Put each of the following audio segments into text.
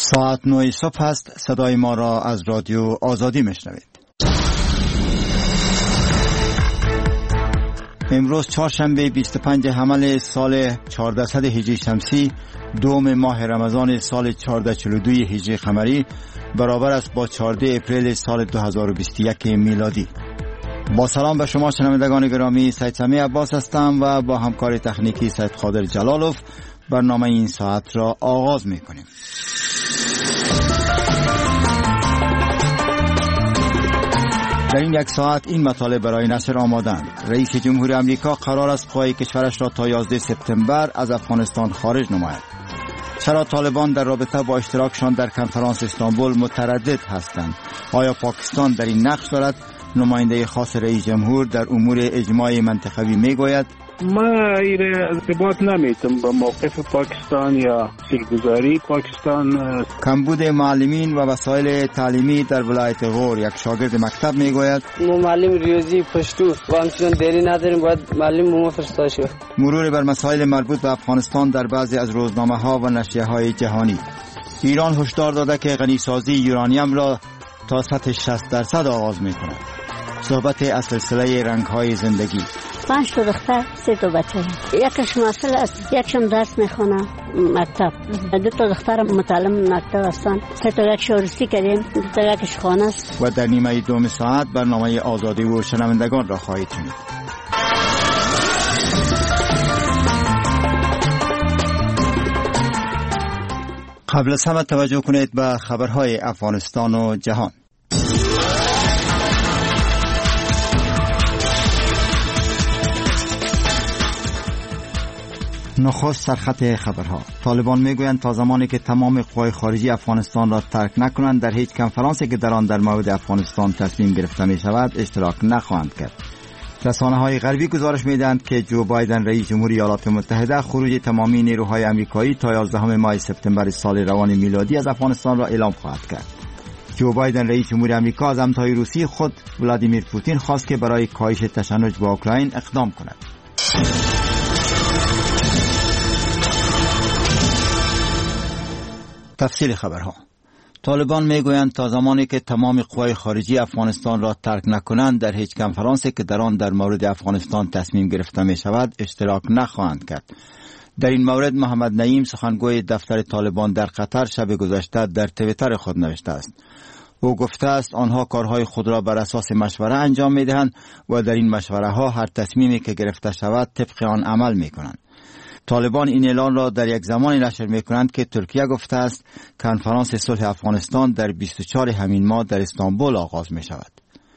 ساعت 9 صبح است. صدای ما را از رادیو آزادی میشنوید. امروز چهارشنبه 25 حمل سال 1400 هجری شمسی، دوم ماه رمضان سال 1442 هجری قمری، برابر است با 14 اپریل سال 2021 میلادی. با سلام به شما شنوندگان گرامی، سید سمیع عباس هستم و با همکار تکنیکی سید قادر جلالوف برنامه این ساعت را آغاز می‌کنیم. در این یک ساعت این مطالب برای نشر آمادند. رئیس جمهور امریکا قرار است قوای کشورش را تا 11 سپتامبر از افغانستان خارج نماید. چرا طالبان در رابطه با اشتراکشان در کنفرانس استانبول متردد هستند؟ آیا پاکستان در این نقش دارد؟ نماینده خاص رئیس جمهور در امور اجماع منطقوی میگوید ما ارتباط نمیتم با موقف پاکستان یا سیلگذاری پاکستان. کمبود معلمین و وسایل تعلیمی در ولایت غور، یک شاگرد مکتب میگوید ما معلم ریاضی پشتو و همچنان دیری نداریم، باید معلم ما فرستاده شد. مرور بر مسائل مربوط به افغانستان در بعضی از روزنامه ها و نشریه های جهانی. ایران هشدار داده که غنیسازی یورانیم را تا سطح 60% آغاز میکند. صحبت از سلسله رنگ‌های زندگی. 5 تا دختر 3 تا بچه، یکش مسئله است، یکشم درس میخونه مکتب، 2 تا دختر متعلم مکتب هستن، 3 تا یک شورستی کردیم، 2 تا یکش خانه است. و در نیمه دوم ساعت برنامه آزادی و شنوندگان را خواهید شنید. قبل از همه توجه کنید به خبرهای افغانستان و جهان. نخست سرخط خبرها. طالبان میگویند تا زمانی که تمام قوای خارجی افغانستان را ترک نکنند در هیچ کنفرانسی که در آن در مورد افغانستان تصمیم گرفته می شود اشتراک نخواهند کرد. رسانه‌های غربی گزارش می‌دهند که جو بایدن رئیس جمهوری ایالات متحده خروج تمامی نیروهای آمریکایی تا 11 ماه سپتامبر سال روان میلادی از افغانستان را اعلام خواهد کرد. جو بایدن رئیس جمهوری آمریکا از همتای روسی خود ولادیمیر پوتین خواست که برای کاهش تشنج با اوکراین اقدام کند. تفصیل خبرها. طالبان میگویند تا زمانی که تمام قوای خارجی افغانستان را ترک نکنند در هیچ کنفرانسی که در آن در مورد افغانستان تصمیم گرفته می شود اشتراک نخواهند کرد. در این مورد محمد نعیم سخنگوی دفتر طالبان در قطر شب گذشته در توییتر خود نوشته است. او گفته است آنها کارهای خود را بر اساس مشوره انجام می دهند و در این مشوره ها هر تصمیمی که گرفته شود طبق آن عمل می کنند. طالبان این اعلان را در یک زمانی نشر می‌کنند که ترکیه گفته است کنفرانس صلح افغانستان در 24 همین ماه در استانبول آغاز می شود.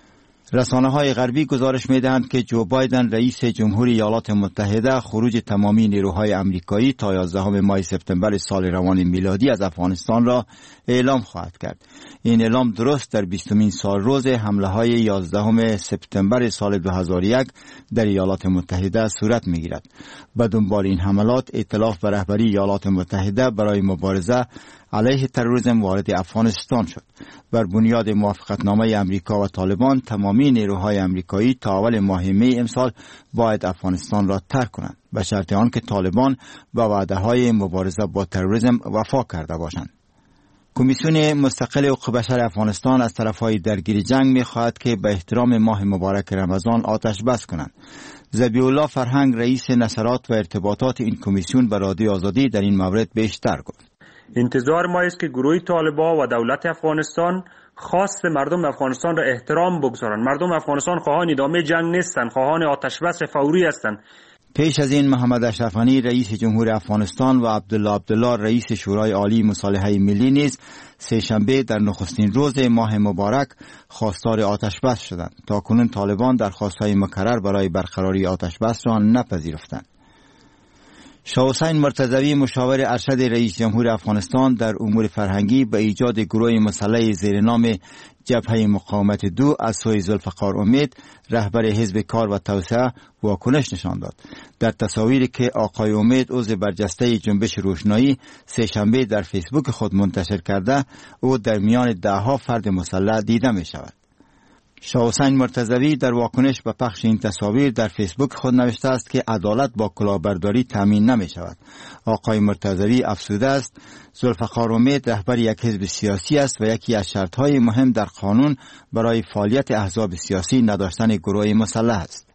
رسانه‌های غربی گزارش می‌دهند که جو بایدن رئیس جمهوری ایالات متحده خروج تمامی نیروهای آمریکایی تا 11 ماه سپتامبر سال روان میلادی از افغانستان را اعلام خواهد کرد. این اعلام درست در 20مین سالروز حمله‌های 11 سپتامبر سال 2001 در ایالات متحده صورت می‌گیرد. به دنبال این حملات ائتلاف به رهبری ایالات متحده برای مبارزه علیه تروریسم وارد افغانستان شد. بر بنیاد موافقتنامه امریکا و طالبان تمامی نیروهای آمریکایی تا اول ماه می امسال باید افغانستان را ترک کنند به شرط آنکه طالبان به وعده‌های مبارزه با تروریسم وفا کرده باشند. کمیسیون مستقل حقوق بشر افغانستان از طرفهای درگیر جنگ می‌خواهد که به احترام ماه مبارک رمضان آتش بس کنند. ذبیح الله فرهنگ رئیس نشرات و ارتباطات این کمیسیون به رادیو آزادی در این مورد بیشتر گفت. انتظار ما است که گروه طالبان و دولت افغانستان خواست مردم افغانستان را احترام بگذارند. مردم افغانستان خواهان ادامه جنگ نیستند، خواهان آتش بس فوری هستند. پیش از این محمد اشرف غنی رئیس جمهور افغانستان و عبدالله رئیس شورای عالی مصالحه ملی نیز سه‌شنبه در نخستین روز ماه مبارک خواستار آتش بس شدند. تاکنون طالبان درخواست‌های مکرر برای برقراری آتش بس را نپذیرفتند. شاه حسین مرتضوی مشاور ارشد رئیس جمهور افغانستان در امور فرهنگی به ایجاد گروه مسلح زیر نام جبهه مقاومت 2 از سوی ذوالفقار امید رهبر حزب کار و توسعه واکنش نشان داد. در تصاویری که آقای امید عضو برجسته جنبش روشنایی سه‌شنبه در فیسبوک خود منتشر کرده، او در میان ده‌ها فرد مسلح دیده می شود. شاه حسین مرتضوی در واکنش به پخش این تصاویر در فیسبوک خود نوشته است که عدالت با کلاهبرداری تامین نمی شود. آقای مرتضوی افزوده است ذوالفقار امید رهبر یک حزب سیاسی است و یکی از شرطهای مهم در قانون برای فعالیت احزاب سیاسی نداشتن گروه مسلح است.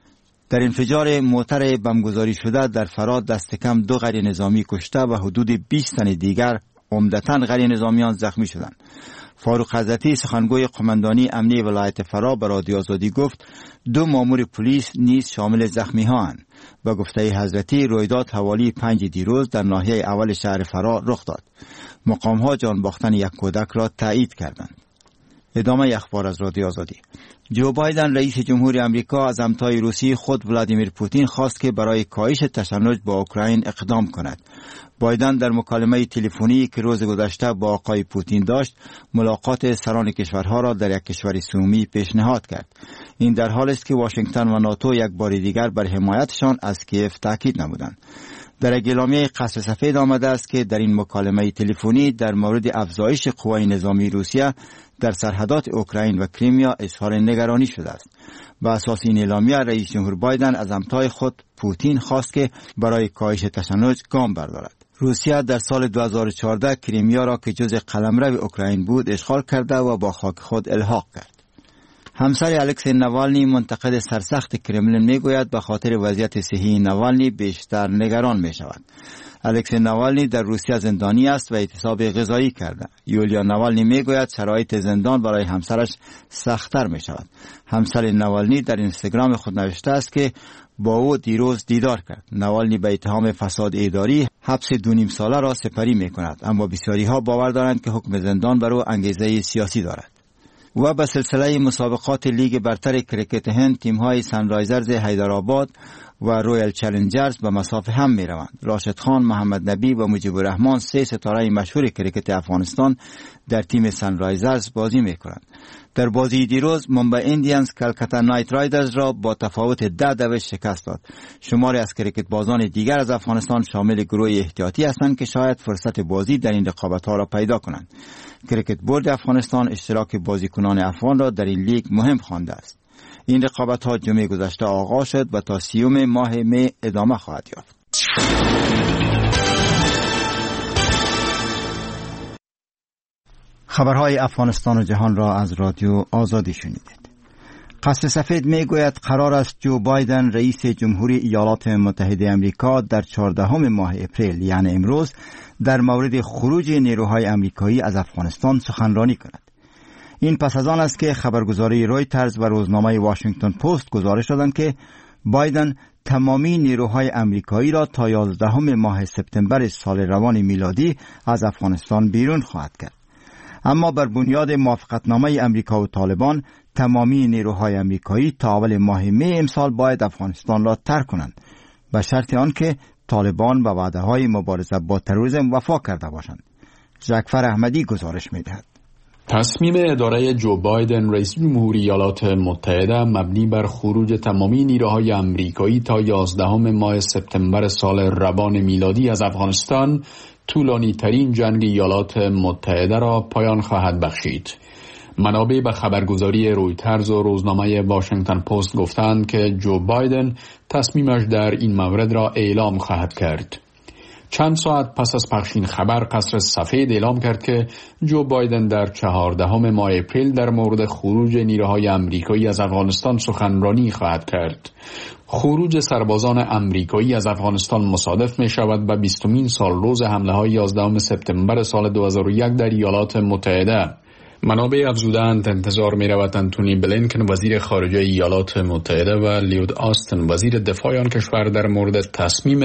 در انفجار موتر بمبگذاری شده در فرات دست کم 2 غیر نظامی کشته و حدود 20 تن دیگر عمدتاً غیر نظامیان زخمی شدند. فاروق حضرتی سخنگوی قماندانی امنی ولایت فرا به رادیو آزادی گفت 2 مامور پلیس نیز شامل زخمی ها اند. با گفته حضرتی رویداد حوالی 5 دیروز در ناحیه اول شهر فرا رخ داد. مقام ها جان باختن یک کودک را تایید کردند. ادامه اخبار از رادیو آزادی. جو بایدن رئیس جمهور آمریکا از همتای روسی خود ولادیمیر پوتین خواست که برای کاهش تشنج با اوکراین اقدام کند. بایدن در مکالمه تلفنی که روز گذشته با آقای پوتین داشت ملاقات سران کشورها را در یک کشور سومی پیشنهاد کرد. این در حالی است که واشنگتن و ناتو یک بار دیگر بر حمایتشان از کیف تاکید نمودند. در اعلامیه قصر سفید آمده است که در این مکالمه تلفنی در مورد افزایش قوای نظامی روسیه در سرحدات اوکراین و کریمیا اظهار نگرانی شده است. با اساس این اعلامیه رئیس جمهور بایدن از همتای خود پوتین خواست که برای کاهش تشنج گام بردارد. روسیه در سال 2014 کریمیا را که جزء قلمرو اوکراین بود اشغال کرده و با خاک خود الحاق کرد. همسر الکسی نوالنی منتقد سرسخت کرملین میگوید به خاطر وضعیت صحی نوالنی بیشتر نگران می شود. الکسی نوالنی در روسیه زندانی است و اعتصاب غذایی کرده. یولیا نوالنی میگوید شرایط زندان برای همسرش سخت‌تر می شود. همسر نوالنی در اینستاگرام خود نوشته است که با او دیروز دیدار کرد. نوالنی به اتهام فساد اداری حبس 2.5 ساله را سپری می کند، اما بسیاری ها باور دارند که حکم زندان بر او انگیزه سیاسی دارد. و به سلسله مسابقات لیگ برتر کرکت هند تیم‌های سنرایزرز حیدرآباد و رویال چالنجرز به مسافه هم می روند. راشد خان، محمد نبی و مجیب الرحمن 3 ستاره مشهور کرکت افغانستان در تیم سنرایزرز بازی می کنند. در بازی دیروز ممبئی ایندیانز کلکتا نایت رایدرز را با تفاوت 10 شکست داد. شماری از کرکت بازان دیگر از افغانستان شامل گروه احتیاطی هستند که شاید فرصت بازی در این رقابت‌ها را پیدا کنند. کرکت بورد افغانستان اشتراک بازیکنان افغان را در این لیگ مهم خوانده است. این رقابت‌ها جمعه گذشته آغاز شد و تا 30 ماه می ادامه خواهد یافت. خبرهای افغانستان و جهان را از رادیو آزادی شنیدید. قصر سفید می گوید قرار است جو بایدن رئیس جمهوری ایالات متحده آمریکا در 14 ماه اپریل یعنی امروز در مورد خروج نیروهای آمریکایی از افغانستان سخنرانی کند. این پس از آن است که خبرگزاری رویترز و روزنامه واشنگتن پست گزارش دادند که بایدن تمامی نیروهای آمریکایی را تا 11 ماه سپتامبر سال روان میلادی از افغانستان بیرون خواهد کرد. اما بر بنیاد موافقتنامه امریکا و طالبان تمامی نیروهای آمریکایی تا اول ماه می امسال باید افغانستان را ترک کنند به شرط آنکه طالبان به وعده‌های مبارزه با تروریسم وفا کرده باشند. جعفر احمدی گزارش می‌دهد. تصمیم اداره جو بایدن رئیس جمهوری ایالات متحده مبنی بر خروج تمامی نیروهای آمریکایی تا 11 ماه سپتامبر سال روان میلادی از افغانستان طولانی ترین جنگ ایالات متحده را پایان خواهد بخشید. منابع به خبرگزاری رویترز و روزنامه واشنگتن پست گفتند که جو بایدن تصمیمش در این مورد را اعلام خواهد کرد. چند ساعت پس از پخش این خبر قصر سفید اعلام کرد که جو بایدن در 14 ماه اپریل در مورد خروج نیروهای آمریکایی از افغانستان سخنرانی خواهد کرد. خروج سربازان آمریکایی از افغانستان مصادف می شود با 20مین سالروز حمله های 11 سپتامبر سال 2001 در ایالات متحده. منابع افزودند انتظار می رود انتونی بلینکن وزیر خارجه ایالات متحده و لیود آستن وزیر دفاع آن کشور در مورد تصمیم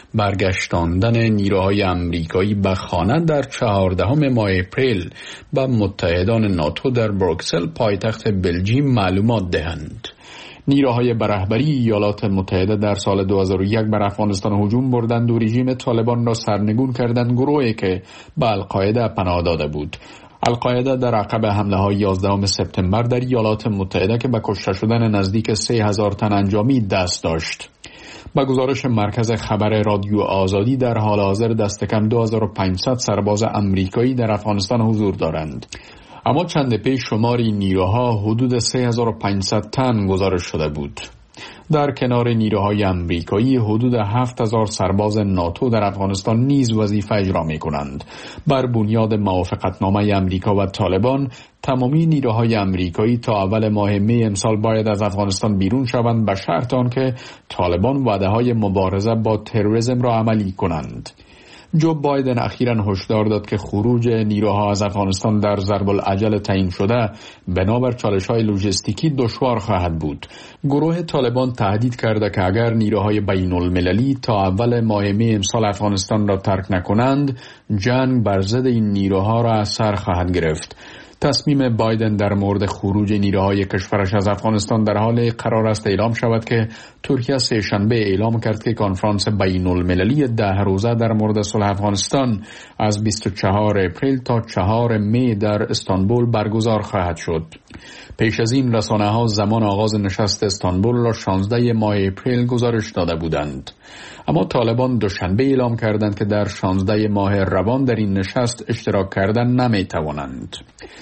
برگشتاندن نیروهای آمریکایی به خانه در 14 ماه اپریل به متحدان ناتو در بروکسل پایتخت بلژیم معلومات دهند. نیروهای به رهبری ایالات متحده در سال 2001 بر افغانستان هجوم بردند و رژیم طالبان را سرنگون کردند، گروهی که به القاعده پناه داده بود. القاعده در عقب حمله های 11 سپتامبر در ایالات متحده که به کشته شدن نزدیک 3000 تن انجامید دست داشت. با گزارش مرکز خبر رادیو آزادی در حال حاضر دست کم 2500 سرباز آمریکایی در افغانستان حضور دارند. اما چند پیش شمار این نیروها حدود 3500 تن گزارش شده بود. در کنار نیروهای امریکایی حدود 7000 سرباز ناتو در افغانستان نیز وظیفه اجرا می کنند. بر بنیاد موافقتنامه امریکا و طالبان تمامی نیروهای امریکایی تا اول ماه می امسال باید از افغانستان بیرون شوند به شرط آنکه طالبان وعده‌های مبارزه با تروریسم را عملی کنند. جو بایدن اخیراً هشدار داد که خروج نیروها از افغانستان در ضرب العجل تعیین شده بنابر چالش‌های لوجستیکی دشوار خواهد بود. گروه طالبان تهدید کرده که اگر نیروهای بین‌المللی تا اول ماه می امسال افغانستان را ترک نکنند، جنگ بر ضد این نیروها را از سر خواهد گرفت. تصمیم بایدن در مورد خروج نیروهای کشورش از افغانستان در حال قرار است اعلام شود که ترکیه سه‌شنبه اعلام کرد که کنفرانس بین‌المللی 10 روزه در مورد صلح افغانستان از 24 اپریل تا 4 می در استانبول برگزار خواهد شد. پیش از این رسانه‌ها زمان آغاز نشست استانبول را 16 ماه اپریل گزارش داده بودند. اما طالبان دوشنبه اعلام کردند که در 16 ماه روان در این نشست اشتراک کردن نمی‌توانند.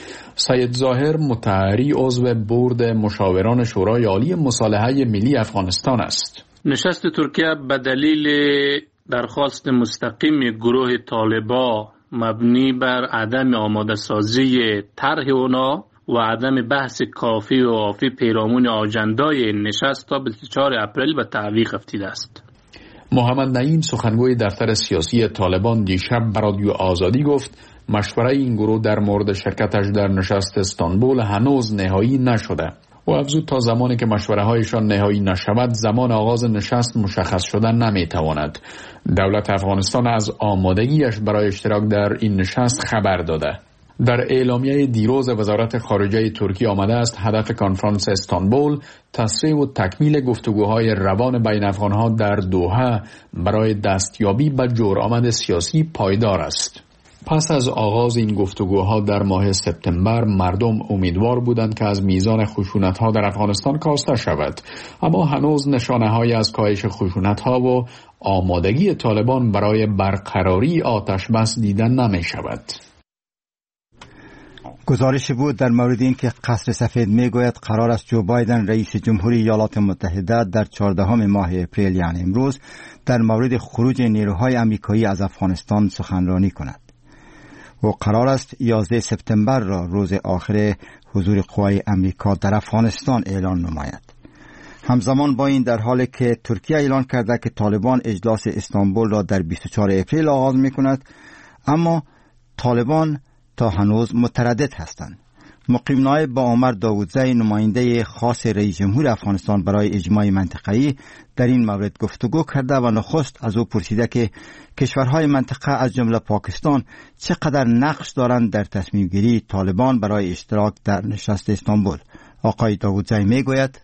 سید ظاهر مطهری عضو بورد مشاوران شورای عالی مصالحه ملی افغانستان است. نشست ترکیه به دلیل درخواست مستقیم گروه طالبان مبنی بر عدم آماده سازی طرح اونا و عدم بحث کافی و وافی پیرامون آجندای نشست تا 24 اپریل به تعویق افتیده است. محمد نعیم سخنگوی دفتر سیاسی طالبان دیشب به رادیو آزادی گفت مشوره این گروه در مورد شرکتش در نشست استانبول هنوز نهایی نشده و افزود تا زمانی که مشوره هایشان نهایی نشود زمان آغاز نشست مشخص شدن نمیتواند. دولت افغانستان از آمادگیش برای اشتراک در این نشست خبر داده. در اعلامیه دیروز وزارت خارجه ترکیه آمده است هدف کنفرانس استانبول تسریع و تکمیل گفتگوهای روان بین افغانها در دوحه برای دستیابی به جرآمد سیاسی پایدار است. پس از آغاز این گفتگوها در ماه سپتامبر مردم امیدوار بودند که از میزان خشونت‌ها در افغانستان کاسته شود، اما هنوز نشانه‌هایی از کاهش خشونت‌ها و آمادگی طالبان برای برقراری آتش بس دیده نمی‌شود. گزارش بود در مورد این که قصر سفید میگوید قرار است جو بایدن رئیس جمهوری ایالات متحده در 14 ماه اپریل یعنی امروز در مورد خروج نیروهای آمریکایی از افغانستان سخنرانی کند و قرار است 11 سپتامبر را روز آخر حضور قوای آمریکا در افغانستان اعلان نماید. همزمان با این در حالی که ترکیه اعلان کرده که طالبان اجلاس استانبول را در 24 اپریل آغاز می‌کند، اما طالبان تا هنوز متردد هستند. مقیم نایب با عمر داودزی نماینده خاص رئیس جمهور افغانستان برای اجماع منطقه‌ای در این مورد گفتگو کرده و نخست از او پرسیده که کشورهای منطقه از جمله پاکستان چقدر نقش دارند در تصمیم گیری طالبان برای اشتراک در نشست استانبول. آقای داودزی میگوید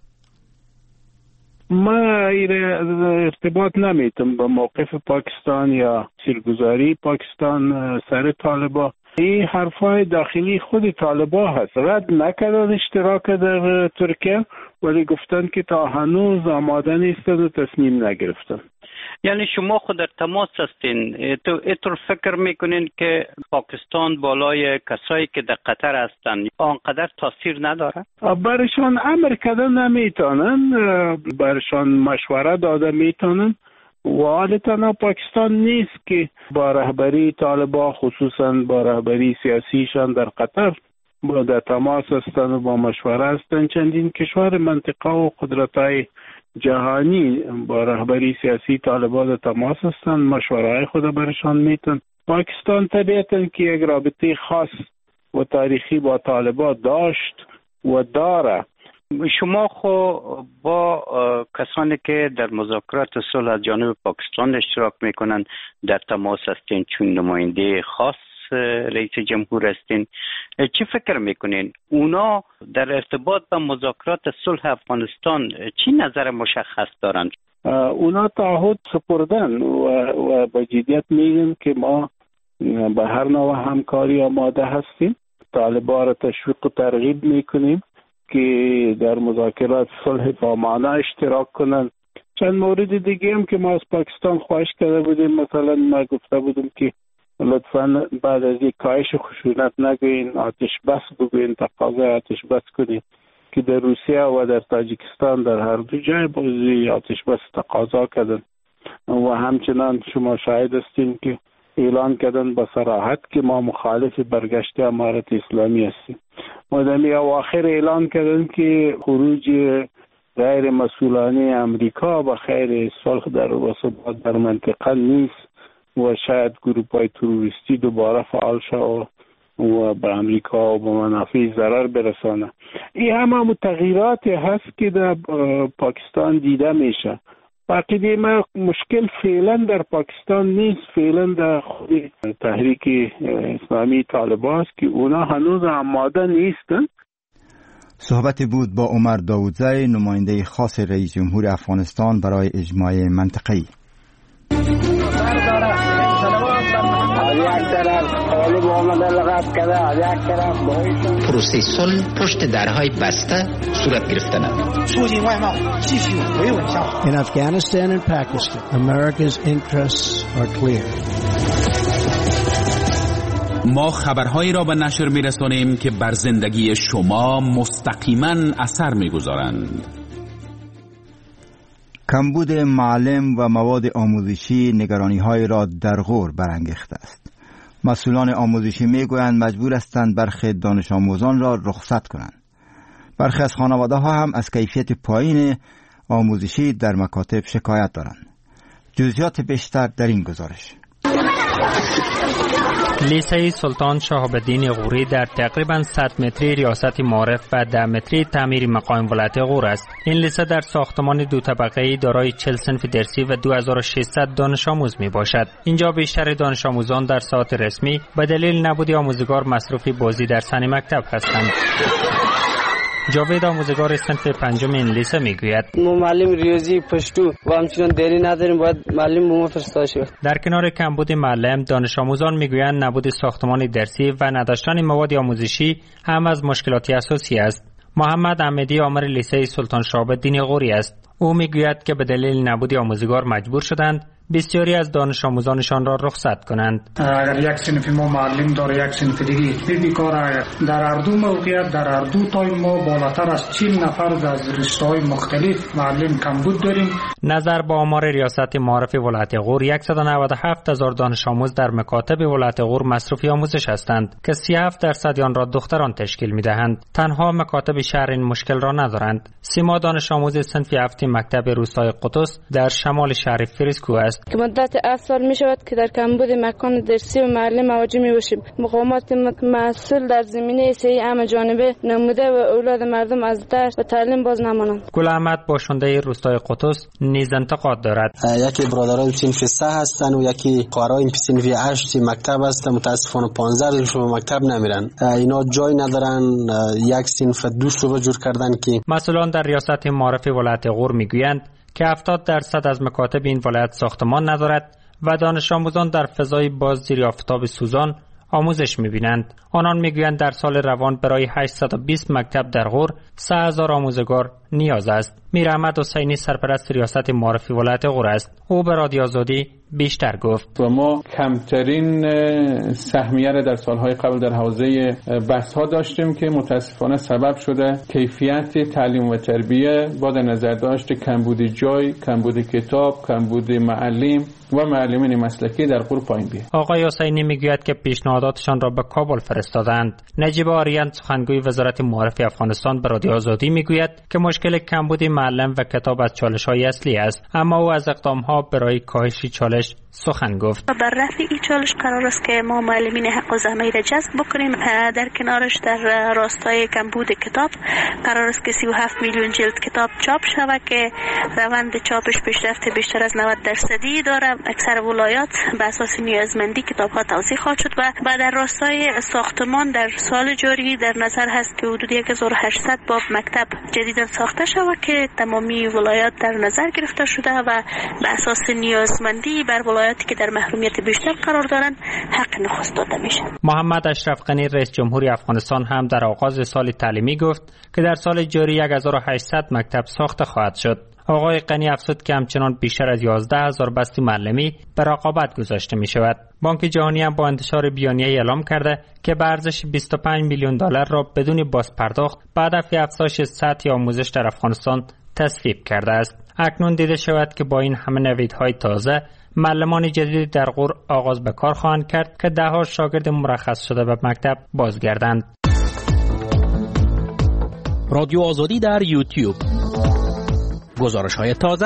ما ارتباط نمیتم با موقف پاکستان یا سرگذاری پاکستان سر طالبان. این حرفای داخلی خود طالبان هست. رد نکردن اشتراک در ترکیه ولی گفتن که تا هنوز آماده نیستند و تصمیم نگرفتن. یعنی شما خود در تماس هستین، اینطور فکر میکنین که پاکستان بالای کسایی که در قطر هستن آنقدر تاثیر نداره؟ برشان امر کردن نمیتونن، برشان مشوره داده میتونن و حال تنها پاکستان نیست که با رهبری طالبان خصوصا با رهبری سیاسیشان در قطر در تماس هستند و با مشوره هستند. چندین کشور منطقه و قدرت‌های جهانی با رهبری سیاسی طالبان در تماس هستند، مشوره‌های خود برشان میتن. پاکستان طبیعتاً که یک رابطه خاص و تاریخی با طالبان داشت و داره. شما خو با کسانی که در مذاکرات صلح از جانب پاکستان اشتراک میکنن در تماس هستین، چون نماینده خاص رئیس جمهور هستین، چی فکر میکنین؟ اونا در ارتباط با مذاکرات صلح افغانستان چی نظر مشخص دارند؟ اونا تعهد سپردن و با جدیت میگن که ما به هر نوع همکاری آماده هستیم. طالبان را تشویق و ترغیب میکنیم که در مذاکرات صلح با معنا اشتراک کنند. چند مورد دیگه هم که ما از پاکستان خواهش کرده بودیم، مثلا ما گفته بودیم که لطفاً بعد از یک کاهش خشونت نگوین، آتش بس بگوین، تقاضای آتش بس کنین که در روسیه و در تاجیکستان در هر دو جای بازی آتش بس تقاضا کردن و همچنان شما شاهد هستین که اعلان کردن با صراحت که ما مخالف برگشت امارت اسلامی هستیم. مدامی اواخر اعلان کردن که خروج غیر مسئولانه امریکا به خیر صلح و ثبات در منطقه نیست و شاید گروه‌های تروریستی دوباره فعال شود و به امریکا و به منافع ضرر برسانه. این همه تغییراتی هست که در پاکستان دیده میشه. باقی ما مشکل فعلا در پاکستان نیست، فعلا در خود تحریک اسلامی طالبان است که اونا هنوز آماده نیستن. صحبتی بود با عمر داودزی، نماینده خاص رئیس جمهور افغانستان برای اجماع منطقه‌ای. پروسه صلح پشت درهای بسته صورت گرفتند. In Afghanistan and Pakistan, America's interests are clear. ما خبرهایی را به نشر می‌رسانیم که بر زندگی شما مستقیما اثر می‌گذارند. کمبود معلم و مواد آموزشی نگرانی‌های را در غور برانگیخته است. مسئولان آموزشی میگویند مجبور هستند برخی دانش آموزان را رخصت کنند. برخی از خانواده‌ها هم از کیفیت پایین آموزشی در مکاتب شکایت دارند. جزئیات بیشتر در این گزارش. لیسه سلطان شهاب الدین غوری در تقریباً 100 متری ریاست معارف و 10 متری تعمیر مقام ولایت غور است. این لیسه در ساختمان دو طبقه‌ای دارای 40 صنف درسی و 2600 دانش آموز می باشد. اینجا بیشتر دانش آموزان در ساعت رسمی به دلیل نبود آموزگار مصروف بازی در صحن مکتب هستند. جاوید آموزگار صنف پنجم این لیسه میگوید ما معلم ریاضی پشتو و همچنان دری نداریم، باید معلم ما فرستاده شود. در کنار کمبود معلم، دانش آموزان میگویند نبود ساختمان درسی و نداشتن مواد آموزشی هم از مشکلات اساسی است. محمد احمدی آمر لیسه سلطان شهاب الدین غوری است. او میگوید که به دلیل نبود آموزگار مجبور شدند بسیاری از دانش آموزانشان را رخصت کنند. اگر یک صنف ما معلم داره، یک صنف دیگه بیکاره، در هر دو موقعیت در هر دو تایم ما بالاتر از 40 نفر از رشته‌های مختلف معلم کمبود داریم. نظر با آمار ریاست معارف ولایت غور 197,000 دانش آموز در مکاتب ولایت غور مصروف آموزش هستند که 37% آن را دختران تشکیل می‌دهند. تنها مکاتب شهر این مشکل را ندارند. سیما دانش آموز صنف 7 مکتب روستای قدس در شمال شهر فریسکو است. که مدت 7 سال می شود که در کمبود مکان درسی و معلم مواجه می باشیم. مقامات مسئول در زمینه صحی همه جانبه نموده و اولاد مردم از درس و تعلیم باز نمانند. گل احمد باشنده روستای قدس نیز انتقاد دارد. یکی برادرای صنف 3 هستند و یکی خواهرای صنف 8 مکتب هستند. متاسفانه 15 روز مکتب نمیرن. اینا جای ندارن. یک صنف 2 شعبه جور کردن که مسئولان در ریاست معارف ولایت غور میگویند که 70% از مکاتب این ولایت ساختمان ندارد و دانش آموزان در فضای باز زیر آفتاب سوزان آموزش می‌بینند. آنان میگویند در سال روان برای 820 مکتب در غور 3000 آموزگار نیاز است. میر احمد حسینی سرپرست ریاست معارفی ولایت غور است. او به رادیو آزادی بیشتر گفت. و ما کمترین سهمیه را در سالهای قبل در حوزه بحث‌ها داشتیم که متاسفانه سبب شده کیفیت تعلیم و تربیه با در نظر داشت کمبود جای، کمبود کتاب، کمبود معلم و معلمین مسلکی در غور پایین بیاد. آقای حسینی میگوید که پیشنهاداتشان را به کابل فرستادند. نجیب آریان سخنگوی وزارت معارفه افغانستان به رادیو آزادی میگوید که مشکل کمبود معلم و کتاب از چالش‌های اصلی است، اما او از اقدام‌ها برای کاهش چالش سخن گفت. بر رفع این چالش قرار است که ما معلمین حق و زحمه را جذب بکنیم. در کنارش در راستای کمبود کتاب قرار است که 37 میلیون جلد کتاب چاپ شود که روند چاپش پیشرفت بیشتر از 90% داره. اکثر ولایات به اساس نیازمندی کتاب‌ها توزیع خواهد شد و در راستای ساختمان در سال جاری در نظر هست که حدود 1800 باب مکتب جدیدا ساخته شود که تمامی ولایات در نظر گرفته شده و به اساس نیازمندی بر ولایاتی که در محرومیت بیشتر قرار دارند حق نخست داده میشه. محمد اشرف غنی رئیس جمهوری افغانستان هم در آغاز سال تعلیمی گفت که در سال جاری 1800 مکتب ساخته خواهد شد. آقای غنی افزود که همچنان بیشتر از 11,000 بسته معلمی به رقابت گذاشته می شود. بانک جهانی هم با انتشار بیانیه اعلام کرده که به ارزش 25 میلیون دلار را بدون بازپرداخت به هدف افزایش سطح آموزش در افغانستان تصویب کرده است. اکنون دیده شود که با این همه نویدهای تازه معلمان جدید در غور آغاز به کار خواهند کرد که ده‌ها شاگرد مرخص شده به مکتب بازگردند. رادیو آزادی در یوتیوب، گزارش‌های تازه،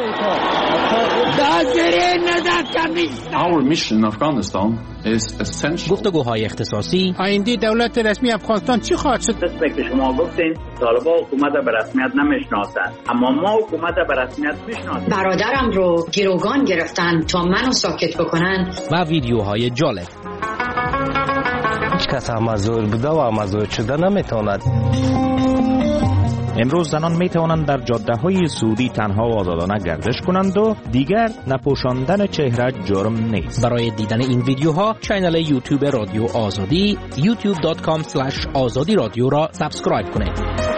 Our mission in Afghanistan is essential. گفتگوهای اختصاصی، آینده دولت رسمی افغانستان چی خواهد شد؟ دست که شما گفتین طالبان حکومت به رسمیت نمیشناسند، اما ما حکومت به رسمیت میشناسیم. برادرم رو گروگان گرفتن تا منو ساکت بکنن. و ویدیوهای جالب. هیچ کس مزور بوده و مزور شده نمیتواند. امروز زنان می توانند در جاده های سعودی تنها و آزادانه گردش کنند و دیگر نپوشاندن چهره جرم نیست. برای دیدن این ویدیوها کانال یوتیوب رادیو آزادی youtube.com/azadi رادیو را سابسکرایب کنید.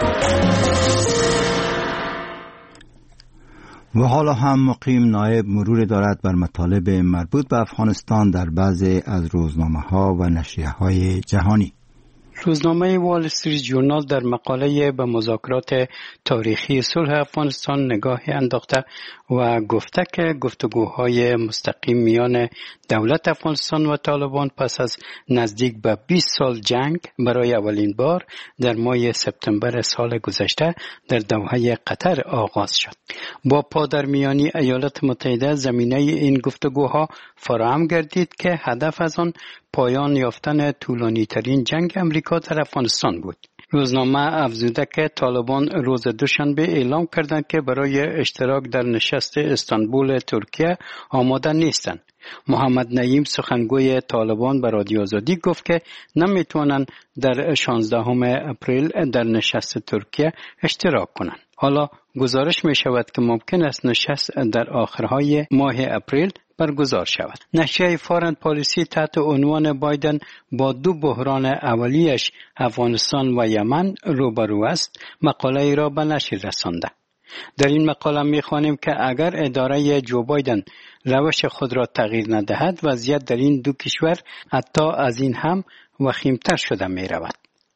و حالا هم مقیم نایب مرور دارد بر مطالب مربوط به افغانستان در بعضی از روزنامه‌ها و نشریه‌های جهانی. روزنامه وال استریت ژورنال در مقاله به مذاکرات تاریخی صلح افغانستان نگاهی انداخته و گفته که گفتگوهای مستقیم میان دولت افغانستان و طالبان پس از نزدیک به 20 سال جنگ برای اولین بار در ماه سپتامبر سال گذشته در دوحه قطر آغاز شد. با پادرمیانی ایالات متحده زمینه این گفتگوها فراهم گردید که هدف از آن پایان یافتن طولانی ترین جنگ امریکا در افغانستان بود. روزنامه افزوده که طالبان روز دوشنبه اعلام کردند که برای اشتراک در نشست استانبول ترکیه آماده نیستند. محمد نعیم سخنگوی طالبان به رادیو آزادی گفت که نمیتوانند در 16 اپریل در نشست ترکیه اشتراک کنند. حالا گزارش می شود که ممکن است نشست در آخرهای ماه اپریل برگزار شود. نشریه فارن پالیسی تحت عنوان بایدن با دو بحران اولیش افغانستان و یمن روبرو است مقاله را به نشر رسانده. در این مقاله می‌خوانیم که اگر اداره جو بایدن روش خود را تغییر ندهد وضعیت در این دو کشور حتی از این هم وخیم‌تر شده می‌رود.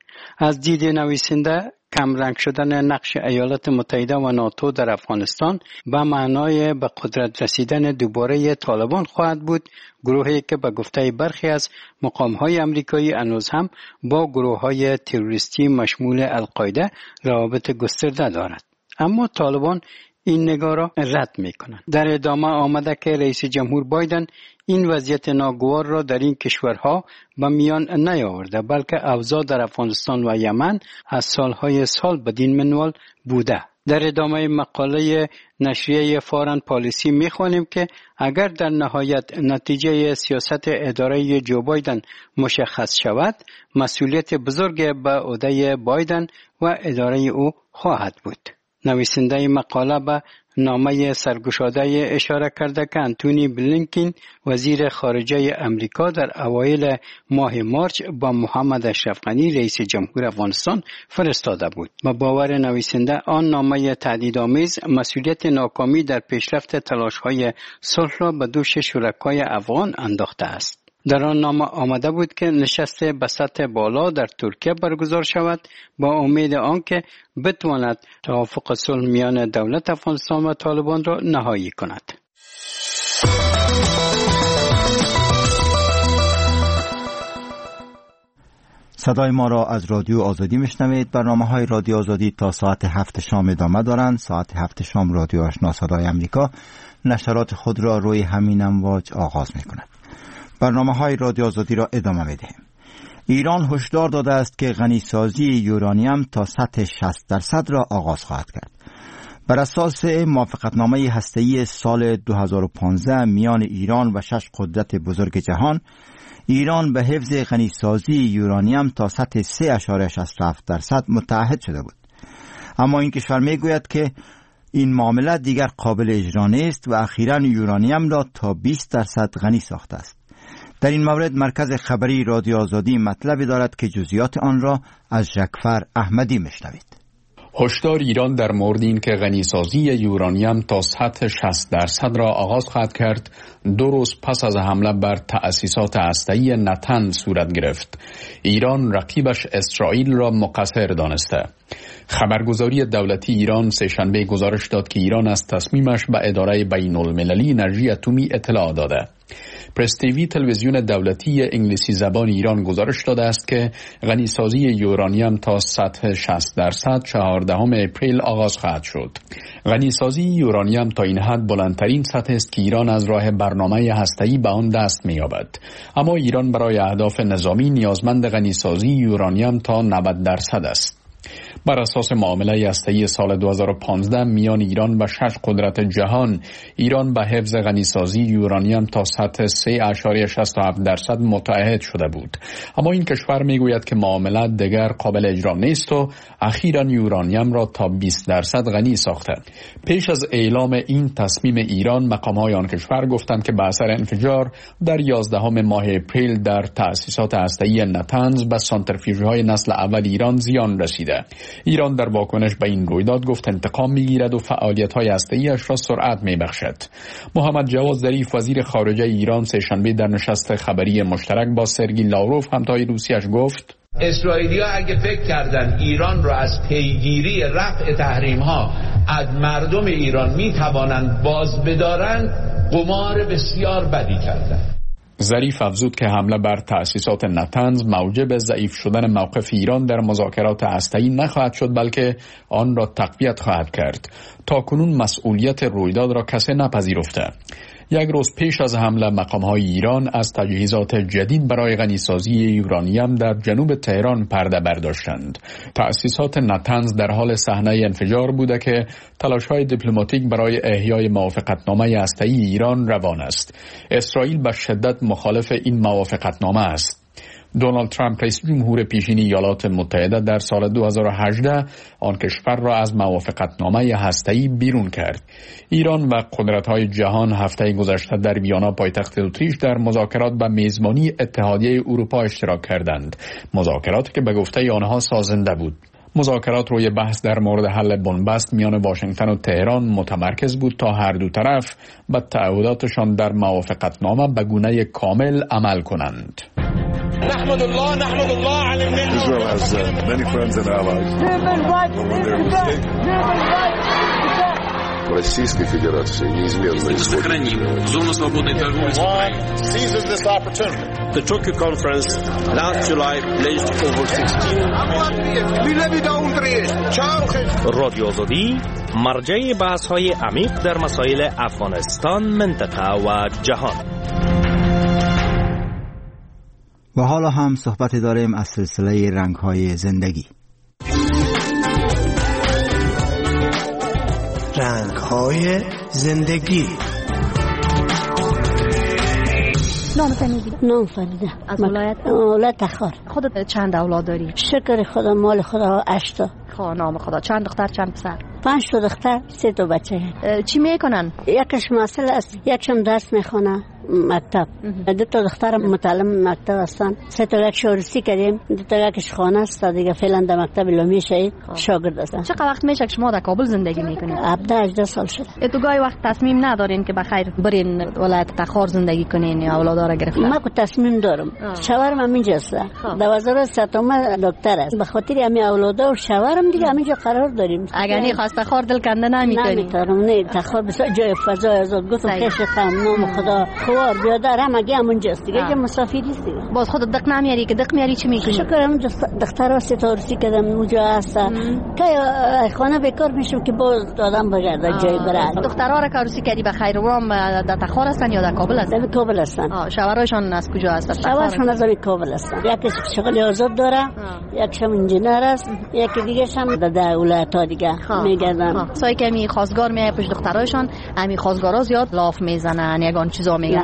از دید نویسنده کمرنگ شدن نقش ایالات متحده و ناتو در افغانستان به معنای به قدرت رسیدن دوباره طالبان خواهد بود، گروهی که به گفته برخی از مقام‌های آمریکایی هنوز هم با گروه‌های تروریستی مشمول القاعده روابط گسترده دارد. اما طالبان این نگاه را رد می‌کنند. در ادامه آمده که رئیس جمهور بایدن این وضعیت ناگوار را در این کشورها به میان نیاورده بلکه اوضاع در افغانستان و یمن از سالهای سال بدین منوال بوده. در ادامه مقاله نشریه فارن پالیسی می‌خوانیم که اگر در نهایت نتیجه سیاست اداره جو بایدن مشخص شود مسئولیت بزرگ به عهده بایدن و اداره او خواهد بود. نویسنده مقاله به نامه سرگشاده اشاره کرده که انتونی بلینکن وزیر خارجه امریکا در اوایل ماه مارچ با محمد اشرف غنی رئیس جمهور افغانستان فرستاده بود. با باور نویسنده آن نامه تهدیدآمیز مسئولیت ناکامی در پیشرفت تلاش‌های صلح را به دوش شرکای افغان انداخته است. در آن نامه آمده بود که نشست به سطح بالا در ترکیه برگزار شود با امید آنکه بتواند توافق صلح میان دولت افغانستان و طالبان را نهایی کند. صدای ما را از رادیو آزادی میشنوید. برنامه‌های رادیو آزادی تا ساعت 7 شام ادامه دارند. ساعت 7 شام رادیو آشنا صدای امریکا نشرات خود را روی همین امواج آغاز می‌کند. برنامه‌های رادیو آزادی را ادامه می‌دهیم. ایران هشدار داده است که غنیسازی یورانیم تا سطح 60% را آغاز خواهد کرد. بر اساس موافقتنامه هسته‌ای سال 2015 میان ایران و 6 قدرت بزرگ جهان، ایران به حفظ غنیسازی یورانیم تا سطح 3.67% متعهد شده بود. اما این کشور میگوید که این معامله دیگر قابل اجرا نیست و اخیراً یورانیم را تا 20% غنی ساخته است. در این مورد مرکز خبری رادیو آزادی مطلبی دارد که جزئیات آن را از ژکفر احمدی میشنوید. هشدار ایران در مورد این که غنیسازی یورانیم تا سطح 60% را آغاز خواهد کرد 2 روز پس از حمله بر تأسیسات هسته‌ای نتنز صورت گرفت. ایران رقیبش اسرائیل را مقصر دانسته. خبرگزاری دولتی ایران سه‌شنبه گزارش داد که ایران از تصمیمش به اداره بین‌المللی انرژی اتمی اطلاع داده. پرس تیوی تلویزیون دولتی انگلیسی زبان ایران گزارش داده است که غنیسازی یورانیم تا سطح 60% 14 اپریل آغاز خواهد شد. غنیسازی یورانیم تا این حد بلندترین سطح است که ایران از راه برنامه هسته‌ای به آن دست می‌یابد. اما ایران برای اهداف نظامی نیازمند غنیسازی یورانیم تا 90% است. بر اساس معامله هسته‌ای سال 2015 میان ایران و 6 قدرت جهان، ایران به حفظ غنیسازی یورانیم تا سطح 3.67% متعهد شده بود. اما این کشور میگوید که معامله دیگر قابل اجرا نیست و اخیراً یورانیم را تا 20% غنی ساخته. پیش از اعلام این تصمیم ایران، مقام‌های آن کشور گفتند که به اثر انفجار در 11 ماه اپریل در تأسیسات هسته‌ای نتنز به سانتریفیوژهای نسل اول ایران زیان رسیده. ایران در واکنش به این رویداد گفت انتقام میگیرد و فعالیت‌های هسته‌ای‌اش را سرعت میبخشد. محمد جواد ظریف وزیر خارجه ایران سه‌شنبه در نشست خبری مشترک با سرگئی لاوروف همتای روسیه‌اش گفت اسرائیلی‌ها اگه فکر کردن ایران را از پیگیری رفع تحریم‌ها از مردم ایران میتوانند باز بدارند، قمار بسیار بدی کردند. ظریف افزود که حمله بر تأسیسات نتنز موجب ضعیف شدن موقف ایران در مذاکرات هسته‌ای نخواهد شد، بلکه آن را تقویت خواهد کرد. تاکنون مسئولیت رویداد را کسی نپذیرفته. یک روز پیش از حمله مقام‌های ایران از تجهیزات جدید برای غنیسازی یورانیم در جنوب تهران پرده برداشتند. تأسیسات نتنز در حال صحنه انفجار بوده که تلاش‌های دیپلماتیک برای احیای موافقتنامه هسته‌ای ایران روان است. اسرائیل به شدت مخالف این موافقتنامه است. دونالد ترامپ رئیس جمهور پیشین ایالات متحده در سال 2018 آن کشور را از موافقتنامه هسته‌ای بیرون کرد. ایران و قدرت‌های جهان هفته گذشته در ویانا پایتخت اتریش در مذاکرات به میزبانی اتحادیه اروپا اشتراک کردند. مذاکراتی که به گفته آنها سازنده بود. مذاکرات روی بحث در مورد حل بنبست میان واشنگتن و تهران متمرکز بود تا هر دو طرف به تعهداتشان در موافقتنامه به گونه کامل عمل کنند. نحمد الله على النعمة. Israel has many friends and allies. Российской Федерации неизменно сохраним зону свободной торговли. Seizes this opportunity. The Tokyo conference last July pledged over 16 رادیو آزادی مرجع بحث‌های عمیق در مسائل افغانستان، منطقه و جهان. و حالا هم صحبت داریم از سلسله رنگ‌های زندگی. رنگ‌های زندگی. نام فهمیدی؟ نام فهمیدم. از ولایت؟ ولایت تخار. خودت چند اولاد داری؟ شکر خدا، مال خدا 8 تا. نام خدا. چند دختر چند پسر؟ 5 تا دختر 3 تا بچه. چی میکنن؟ یکش معسل است، یکشم درس میخونه مکتب. 2 تا دختر متعلم مکتب هستن. 3 تا یک شورسی کردیم، 2 تا یکش خانه است، دیگه فعلا در مکتب لومی شهید شاگرد هستن. چقدر وقت میشه که شما در کابل زندگی میکنید؟ 17-18 سال شده. تو گاهی وقت تصمیم ندارین که بخیر برین ولایت تخار زندگی کنین یا اولادا را گرفتن؟ من کو تصمیم دارم. شوهرم همینجاست. 2007 دکتر است. به خاطر همین اولادا و شوهرم دیگه همینجا قرار داریم. اگر نخواست تخار دل کنده نمیکنی؟ نمیتونم. نه تخار بسیار جای فضای آزاد. گفتم خیشتم نام خدا خوار بیادر هم اگه همونجاست دیگه. جا مسافری است دیگه. باز خودت دق نمیاری که دق میاری چی میکنی؟ شکرم دخترها ستارسی کردم اونجا هست. که خانه بیکار میشم که باز آدم بگرده جای برای. دخترها را کاروسی کردی بخیر و هم در تخار هستن یا در کابل هستن؟ در کابل هستن. شوهرشون از کجا هستن؟ شوهرشون از کابل هستن. یکیش شغل آزاد داره، یکیشم انجینر است، یکی دیگه هم در ولایت‌ها دیگه میگردن. سای که می خواستگار میای پیش دخترایشان، همین خواستگارا زیاد لاف میزنن، یگان چیزا میگن.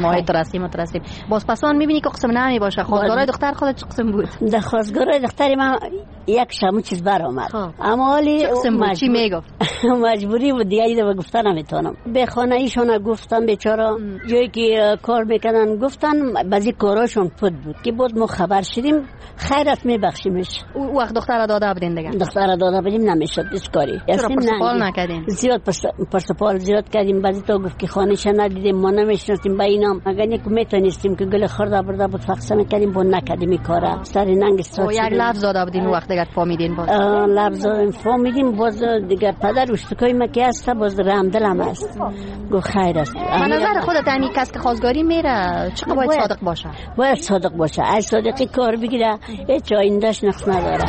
ماه ترسیم بازپسان میبینی که قسم نمی باشه. خواستگارای دختر خودت چه قسم بود؟ در خواستگارای دختر من یک شمو چیز برآمد، اما حالی چی میگفت؟ مجبوری بود دیگه ایده گفتن نمیتونم. به خانه ایشون گفتم بیچاره جایی که کار میکنن گفتن بعضی کاراشون پد بود که بود ما خبر شدیم خیرت میبخشیمش. او وقت دختر داده بودین دیگه؟ دختر داده بودیم نمیشد هیچ کاری. چرا پرسپال نکردین؟ زیاد پرسپال زیاد کردیم. بعضی تا گفت که خانه‌ش ندیدیم ما نمیشناسیم با اینام اگر یک میتونستیم که گل خورده برده بود فقط میکردیم با نکردیم این کارا سر ننگ استاد. یک لفظ داده بودین وقت دیگه فهمیدین باز؟ لفظ فهمیدیم باز دیگه پدر اشتکای ما که هست باز رحمدلم است. گفت خیر است. به نظر خودت همین کس که خواستگاری میره چقدر باید صادق باشه؟ باید صادق باشه. از صادقی کار بگیره هیچ آیندهش نقص نداره.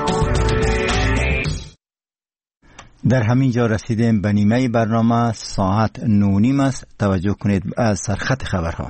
در همین جا رسیدیم به نیمه برنامه. ساعت 9:30 است. توجه کنید از سرخط خبرها.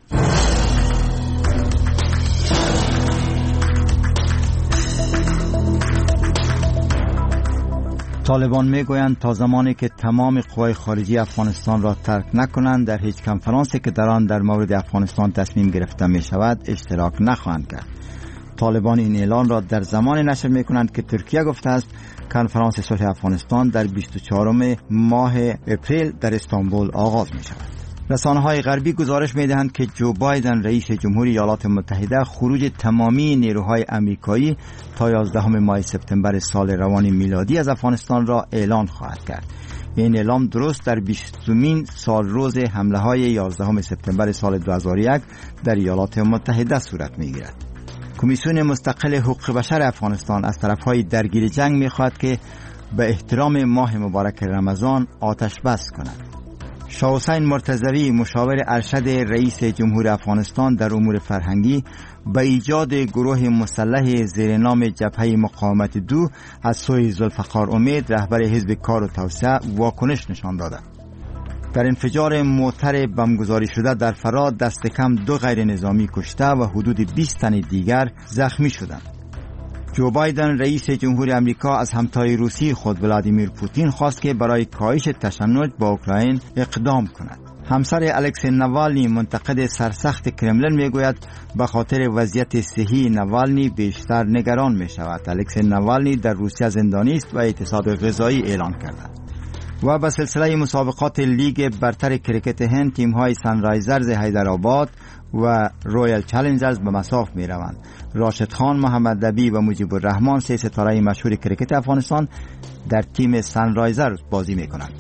طالبان میگویند تا زمانی که تمام قوای خارجی افغانستان را ترک نکنند در هیچ کنفرانسی که در آن در مورد افغانستان تصمیم گرفته می شود اشتراک نخواهند کرد. طالبان این اعلان را در زمان نشر می کنند که ترکیه گفته است کنفرانس صلح افغانستان در 24 ماه اپریل در استانبول آغاز می شود. رسانه‌های غربی گزارش می‌دهند که جو بایدن رئیس جمهوری ایالات متحده خروج تمامی نیروهای آمریکایی تا 11 ماه سپتامبر سال روان میلادی از افغانستان را اعلان خواهد کرد. این اعلام درست در 20مین سال روز حمله‌های 11 سپتامبر سال 2001 در ایالات متحده صورت می‌گیرد. کمیسیون مستقل حقوق بشر افغانستان از طرف‌های درگیر جنگ می‌خواهد که به احترام ماه مبارک رمضان آتش بس کنند. شاه حسین مرتضوی مشاور ارشد رئیس جمهور افغانستان در امور فرهنگی به ایجاد گروه مسلح زیر نام جبهه مقاومت 2 از سوی ذوالفقار امید رهبر حزب کار و توسعه واکنش نشان داده. در انفجار موتر بمبگذاری شده در فراه دست کم 2 غیر نظامی کشته و حدود 20 تن دیگر زخمی شدند. جو بایدن رئیس جمهور امریکا از همتای روسی خود ولادیمیر پوتین خواست که برای کاهش تشنج با اوکراین اقدام کند. همسر الکسی نوالنی منتقد سرسخت کرملین میگوید به خاطر وضعیت صحی نوالنی بیشتر نگران می شود. الکسی نوالنی در روسیه زندانی است و اعتصاب غذایی اعلان کرده. و به سلسله مسابقات لیگ برتر کرکت هند تیم‌های سنرایزرز حیدرآباد و رویال چالنجرز به مصاف می روند. راشد خان، محمد نبی و مجیب الرحمن 3 ستاره مشهور کرکت افغانستان در تیم سنرایزرز بازی می کنند.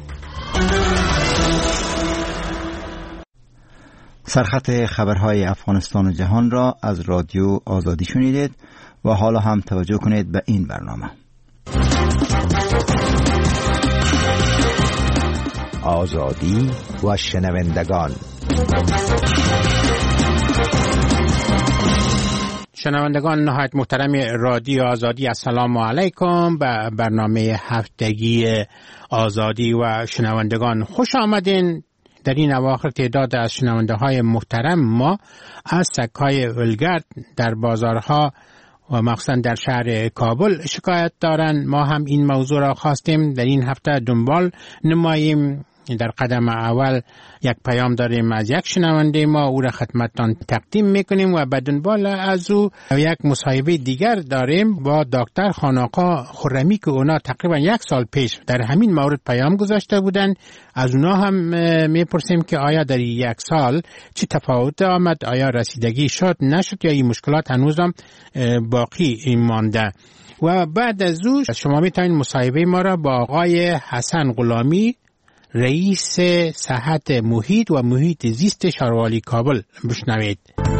سرخط خبرهای افغانستان و جهان را از رادیو آزادی شنیدید و حالا هم توجه کنید به این برنامه. آزادی و شنوندگان. شنوندگان نهایت محترم رادیو آزادی، السلام علیکم. به برنامه هفتگی آزادی و شنوندگان خوش آمدین. در این اواخر تعداد از شنونده های محترم ما از سگ‌های ولگرد در بازارها و مخصوصا در شهر کابل شکایت دارند. ما هم این موضوع را خواستیم در این هفته دنبال نماییم. در قدم اول یک پیام داریم از یک شنونده ما، او را خدمتتان تقدیم میکنیم و به دنبال از او یک مصاحبه دیگر داریم با دکتر خاناقا خرمی که اونا تقریبا 1 سال پیش در همین مورد پیام گذاشته بودن. از اونا هم میپرسیم که آیا در 1 سال چی تفاوت آمد، آیا رسیدگی شد نشد یا این مشکلات هنوز هم باقی مانده. و بعد از او شما میتونید مصاحبه ما را با آقای حسن غلامی، رئیس صحت محیط و محیط زیست شهروالی کابل بشنوید.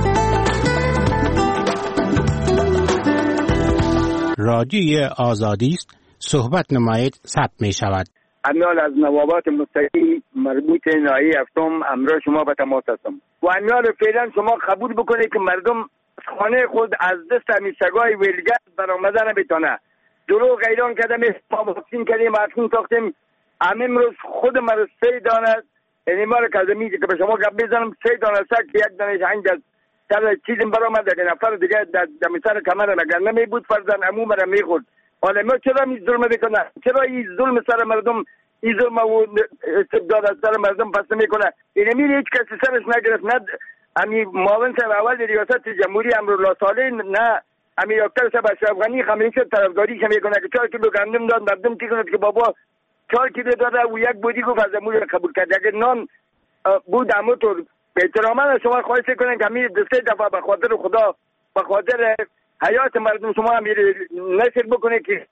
رادیوی آزادی است، صحبت نمایید، ثبت می شود. امیال از نوابات مستقیم مربوط ناحیه هفتم همراه شما به تماس هستم و امیال فعلا شما قبول بکنید که مردم خانه خود از دست همین سگای ولگرد برآمده نمیتونه. دروغ ایران کردم، ما واکسین کردیم، مدخون ساختیم. امروز خود مرا 3 دانه یعنی ما را کردمی که به شما گپ بزنم 3 دانه سگ که 1 دانه هنگ از سر چیزم برآمد که نفر دیگه در سر کمر اگر نمی بود فرزن عمو مرا میخورد. حالا ما چرا این ظلم میکنن؟ چرا این ظلم سر مردم این ظلم و استبداد از سر مردم پس میکنه. اینمی هیچ کسی سرش نگرفت، نه امی معاون صاحب اول ریاست جمهوری امرالله صالح، نه امی دکتر صاحب اشرف غنی همیشه طرفداریش میکنه که 4 کیلو گندم داد مردم کی کنه که بابا 4 کیلو داده و یک بودی گفت از امور قبول کرد. اگر نان بود امو تو احتراما شما خواهش کنن که همین 2-3 دفعه به خاطر خدا به خاطر حیات مردم شما امیر نشر بکنه که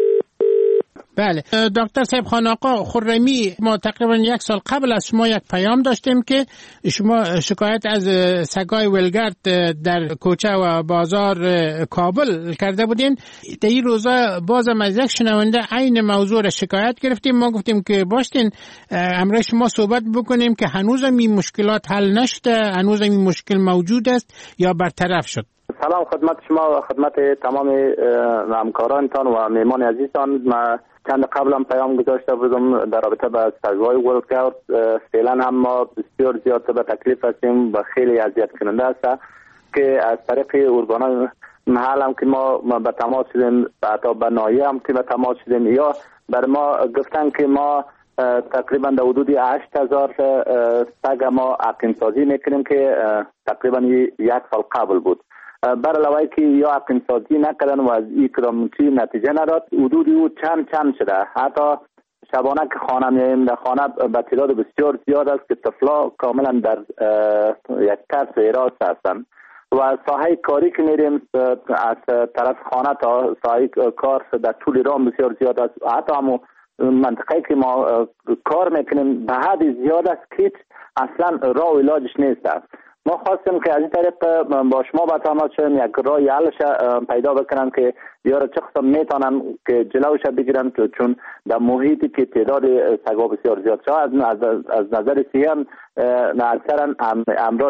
بله. دکتر صاحب خان آقا خرمی، ما تقریبا 1 سال قبل از شما یک پیام داشتیم که شما شکایت از سگای ولگرد در کوچه و بازار کابل کرده بودین. در این روزا بازم از یک شنونده عین موضوع را شکایت گرفتیم. ما گفتیم که باشین امروز شما صحبت بکنیم که هنوزم این مشکلات حل نشده، هنوزم این مشکل موجود است یا برطرف شد. سلام خدمت شما و خدمت تمام همکارانتان و مهمان عزیزتان. ما چند قبلا پیام گذاشته بودم در رابطه با سگای ولگرد. فعلا هم ما بسیار زیاد به تکلیف هستیم و خیلی اذیت کننده است که از طریق ارگان‌های محل هم که ما به تماس شدیم، حتی به ناحیه هم که به تماس شدیم، یا بر ما گفتن که ما تقریبا در حدود 8000 سگ ما عقیم سازی میکنیم که تقریبا 1 سال قبل بود. بر علاوه که یا عقیم سازی نکردن و از این کدامچی نتیجه نداد، حدود او چند شده. حتی شبانه که خانه میاییم، در خانه به تعداد بسیار زیاد است که طفلا کاملا در یک ترس و حراس هستند و ساحه کاری که میریم از طرف خانه تا ساحه کار در طول راه بسیار زیاد است. حتی همون منطقه که ما کار میکنیم به حد زیاد است که اصلا راه و علاجش نیست. ما خواستیم که از این طریق با شما به تماس شدیم، یک راه حلش پیدا بکنن که یارو چه قسم میتونن که جلوش بگیرن، چون در محیطی که تعداد سگا بسیار زیاد شده از نظر صحی هم اکثرا امراض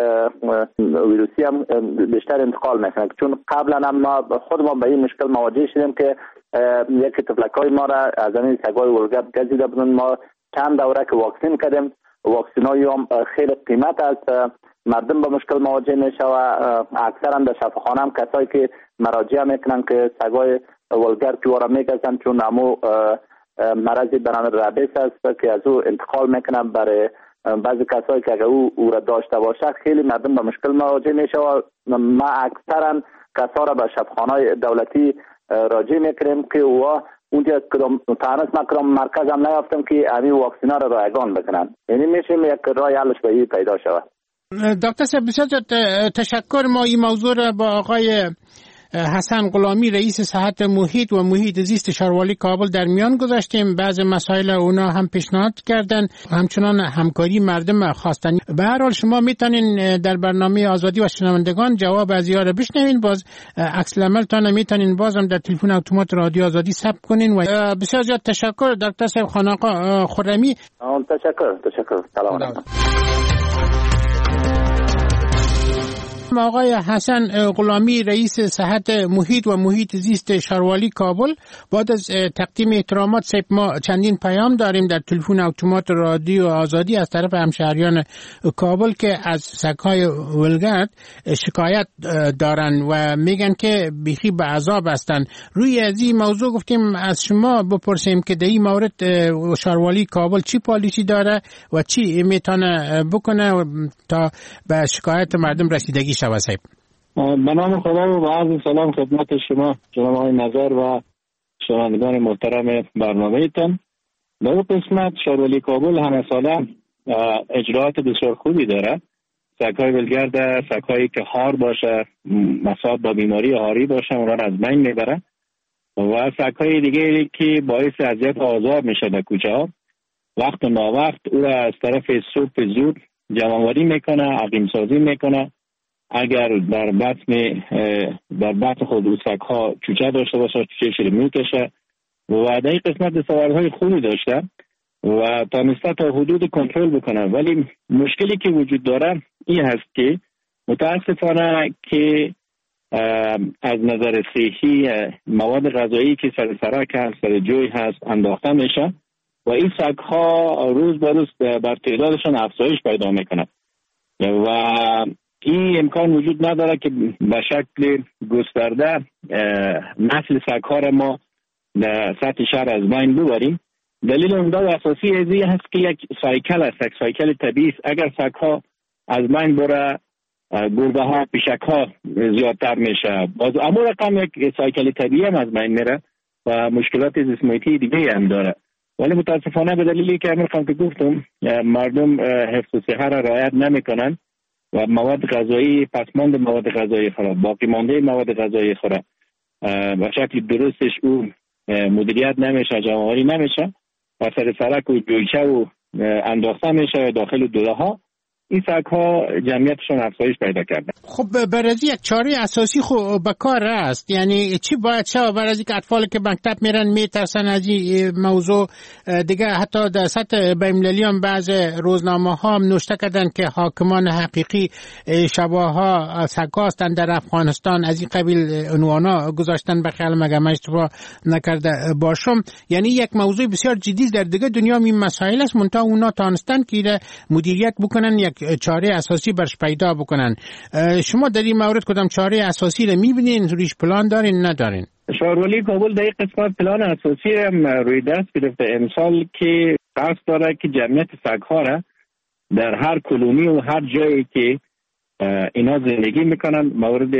ویروسی هم بیشتر انتقال میکنن. چون قبلا هم ما خود ما به این مشکل مواجه شدیم که یکی تفلکای ما را از این سگای ولگرد گزیده بودن. ما چند دوره که واکسین کردیم، واکسینای هم خیلی قیمت است، مردم با مشکل مواجه میشه و اکثرا در شفاخانه هم کسایی که مراجعه میکنن که سگای ولگرد که وارا میگذن، چون همو مرضی بران ربیس است که از او انتقال میکنن برای بعضی کسایی که اگر او را داشته باشه، خیلی مردم با مشکل مواجه میشه و ما اکثرا کسا را به شفاخانه دولتی راجع میکنیم که اونجا تانس مکرم مرکز هم نیافتم که همین واکسینا را رایگان بکنن. یعنی میشیم یک راه حلش به این پیدا شود. دکتر صاحب بسیار تشکر. ما این موضوع را با آقای حسن غلامی رئیس صحت محیط و محیط زیست شاروالی کابل در میان گذاشتیم. بعض مسائل اونا هم پیشنهاد کردن، همچنان همکاری مردم خواستن. به هر حال شما میتونین در برنامه آزادی و شنوندگان جواب از اینا رو بشنوین. باز عکس العملتون میتونین بازم در تلفن اتومات رادیو آزادی ثبت کنین. و بسیار زیاد تشکر دکتر صاحب خان آقا خرمی. تشکر. سلام علیکم. آقای حسن غلامی رئیس صحت محیط و محیط زیست شاروالی کابل، بعد از تقدیم احترامات صاحب ما چندین پیام داریم در تلفن اتومات رادیو آزادی از طرف همشهریان کابل که از سگ‌های ولگرد شکایت دارن و میگن که بیخی به عذاب هستن. روی از این موضوع گفتیم از شما بپرسیم که در این مورد شاروالی کابل چی پالیسی داره و چی میتونه بکنه تا به شکایت مردم رسیدگی شود. صاحب به نام خدا و عرض سلام خدمت شما جناب آقای نظر و شنوندگان محترم برنامه‌تان. در این قسمت شاروالی کابل همه ساله اجراعات بسیار خوبی داره. سگ‌های ولگرد، سگ‌هایی که هار باشه، مصاب با بیماری هاری باشه، اونها را از بین میبره و سگ‌های دیگه که باعث اذیت و آزار میشه در کوچه ها، وقت و ناوقت او را از طرف صبح زود جمع‌آوری میکنه، عقیم سازی میکنه. اگر در بطن خود او سگ‌ها چوچه داشته باشه، چوچه‌ش رو میکشه و در این قسمت دستاوردهای خوبی داشته و تانسته تا حدود کنترل بکنه. ولی مشکلی که وجود داره این هست که متاسفانه که از نظر صحی مواد غذایی که سر سرک هست، سر جوی هست انداخته میشه و این سگ‌ها روز به روز بر تعدادشان افزایش پیدا میکنه و این امکان وجود نداره که به شکل گسترده نسل سگ‌ها را ما در سطح شهر از بین ببریم دلیل عمده و اساسی ازی هست که یک سایکل است، یک سایکل طبیعی است. اگر سگ‌ها از بین بره گربه ها پیشک ها زیادتر میشه، باز اما رقم یک سایکل طبیعی هم از بین میره و مشکلات زیست محیطی دیگه هم داره. ولی متاسفانه به دلیلی که همین که گفتم مردم حفظ صحه را رعایت نمیکنن و مواد غذایی پسماند مواد غذایی خورد، باقی مانده مواد غذایی خورد به شکل درستش او مدیریت نمیشه، جمع‌آوری نمیشه و سر سرک و جویچه و انداخته میشه داخل دوله ها. این سگ‌ها جمعیتشون افزایش پیدا کرده. خب برای یک چاره اساسی خب به کار است، یعنی چی باید شد برای اینکه اطفال که مکتب میرن میترسن از این موضوع دیگه؟ حتی در سطح بین‌المللی هم بعض روزنامه ها هم نوشته کردن که حاکمان حقیقی شباها سگ‌ها هستند در افغانستان، از این قبیل عنوانا گذاشتن به خیال مگه اشتباه نکرده باشم. یعنی یک موضوع بسیار جدی در دیگه دنیا این مسائل است، منتها اونا تانستن که مدیریت بکنن، یک چاره اساسی برش پیدا بکنن. شما در این مورد کدام چاره اساسی رو میبینین؟ رویش پلان دارین ندارین؟ شهرولی کابل در این قسمت پلان اساسی هم روی دست گرفته امسال که قصد داره که جمعیت سگ‌ها را در هر کلونی و هر جایی که اینا زندگی میکنن مورد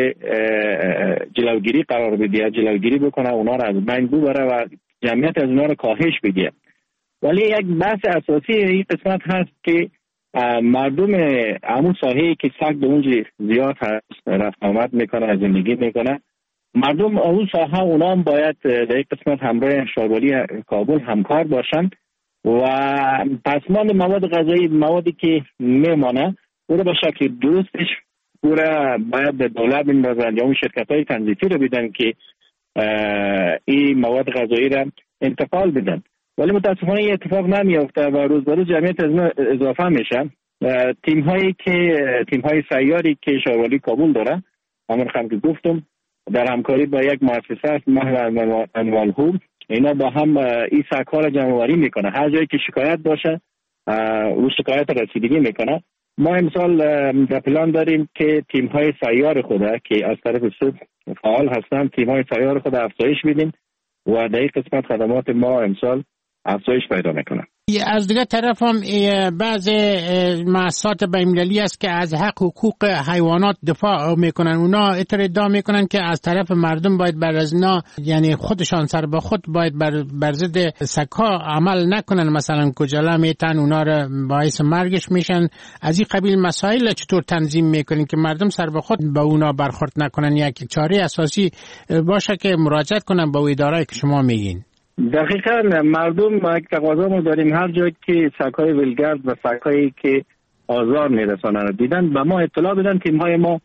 جلوگیری قرار بده، جلوگیری بکنه، اونا را از بین ببره و جمعیت از اونا را کاهش بده. ولی یک بحث اساسی این قسمت هست که مردم همون ساحه‌ای که سگ به اونجا زیاد هست رفت آمد میکنه، زندگی میکنه، مردم اون ساحه اونا هم باید در این قسمت همراه شهرولی کابل همکار باشن و پسماند مواد غذایی، موادی که میمانه او رو به شکل درستش او را باید به دولت بندازن یا اون شرکت‌های تنظیفی رو بدن که این مواد غذایی را انتقال بدن. ولی متاسفانه این اتفاق نمیافته و روز به روز جمعیت از اضافه میشه. تیم‌های سیاری که شهرولی کابل داره، همون که گفتم در همکاری با یک مؤسسه است محو انوالهوب، اینا با هم این سگ‌ها را جمع‌آوری میکنه. هر جایی که شکایت باشه او شکایت رسیدگی میکنه. ما امسال در پلان داریم که تیم‌های سیار خود که از طرف صبح فعال هستن، تیم‌های سیار خود افزایش بدیم و در این قسمت خدمات ما امسال افزایش پیدا میکنه. از دیگه طرف هم بعض مؤسسات بین‌المللی است که از حق حقوق حیوانات دفاع میکنن. اونا ادعا میکنن که از طرف مردم باید بر از اینا، یعنی خودشان سر به خود باید بر ضد سگ‌ها عمل نکنن، مثلا کجلا میتن اونا رو باعث مرگش میشن. از این قبیل مسائل چطور تنظیم میکنین که مردم سر به خود با اونا برخورد نکنن؟ یک چاره اساسی باشه که مراجعت کنن با اداره‌ای که شما میگین. دقیقاً مردم یک تقاضا ما داریم هر جایی که سگ‌های ولگرد و سگ‌هایی که آزار میرسانن دیدن به ما اطلاع بدن. تیم‌های ما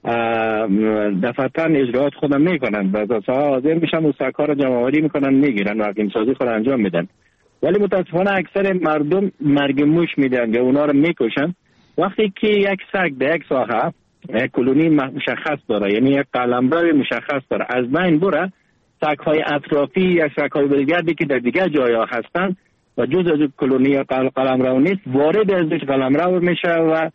دفعتاً اجراات خودم میکنن و از ساحه حاضر میشن و سگ‌ها را جمع‌آوری میکنن، میگیرن و حکیم‌سازی خود انجام میدن. ولی متاسفانه اکثر مردم مرگ موش میدن یا اونا را میکشن. وقتی که یک سگ در یک ساحه یک کلونی مشخص داره، یعنی یک قلمرو مشخص داره، از بین بره، سگ‌های اطرافی یا سگ‌های ولگردی که در دیگر جای‌ها هستن و جز از کلونی یا قلمرو نیست وارد از قلمرو میشه و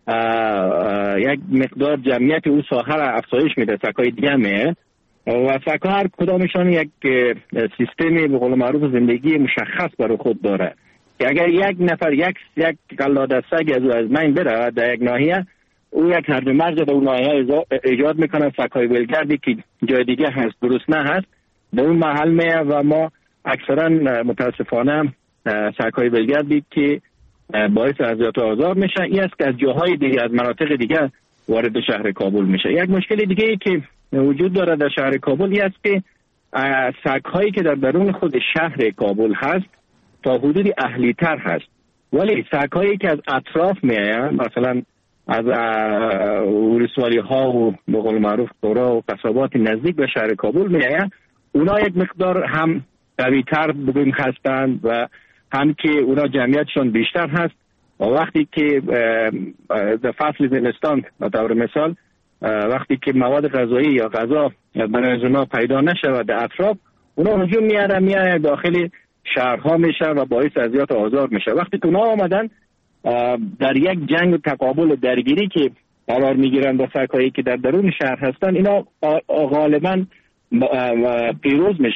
یک مقدار جمعیت او ساحه را افزایش میده. سگ‌های دیگه میه و سگ‌ها هر کدامشان یک سیستمی به قول معروف زندگی مشخص برای خود داره که اگر یک نفر یک قلاده سگ از بین بره در یک ناحیه، او یک هرج و مرج در اون ناحیه ایجاد میکنه. سگ‌های ولگردی که جای دیگه هست گرسنه هست به اون محل میه و ما اکثرا متاسفانه سگ‌های ولگردی که باعث اذیت و آزار میشه این است که از جاهای دیگه، از مناطق دیگه وارد شهر کابل میشه. یک مشکل دیگه ای که وجود داره در شهر کابل این است که سگ‌هایی که در درون خود شهر کابل هست تا حدودی اهلی‌تر هست، ولی سگ‌هایی که از اطراف میآیند، مثلا از ولسوالی ها و به قول معروف قرا و قصابات نزدیک به شهر کابل میآیند، اونا یک مقدار هم قوی‌تر بگوییم هستند و هم که اونا جمعیتشون بیشتر هست و وقتی که در فصل زمستان به طور مثال وقتی که مواد غذایی یا غذا برای اونا پیدا نشود در اطراف، اونا هجوم میاره داخل شهرها میشه و باعث اذیت و آزار میشه. وقتی که اونا آمدن در یک جنگ و تقابل و درگیری که قرار میگیرن با سگ‌هایی که در درون شهر هستن، اینا غالبا پیروز میشن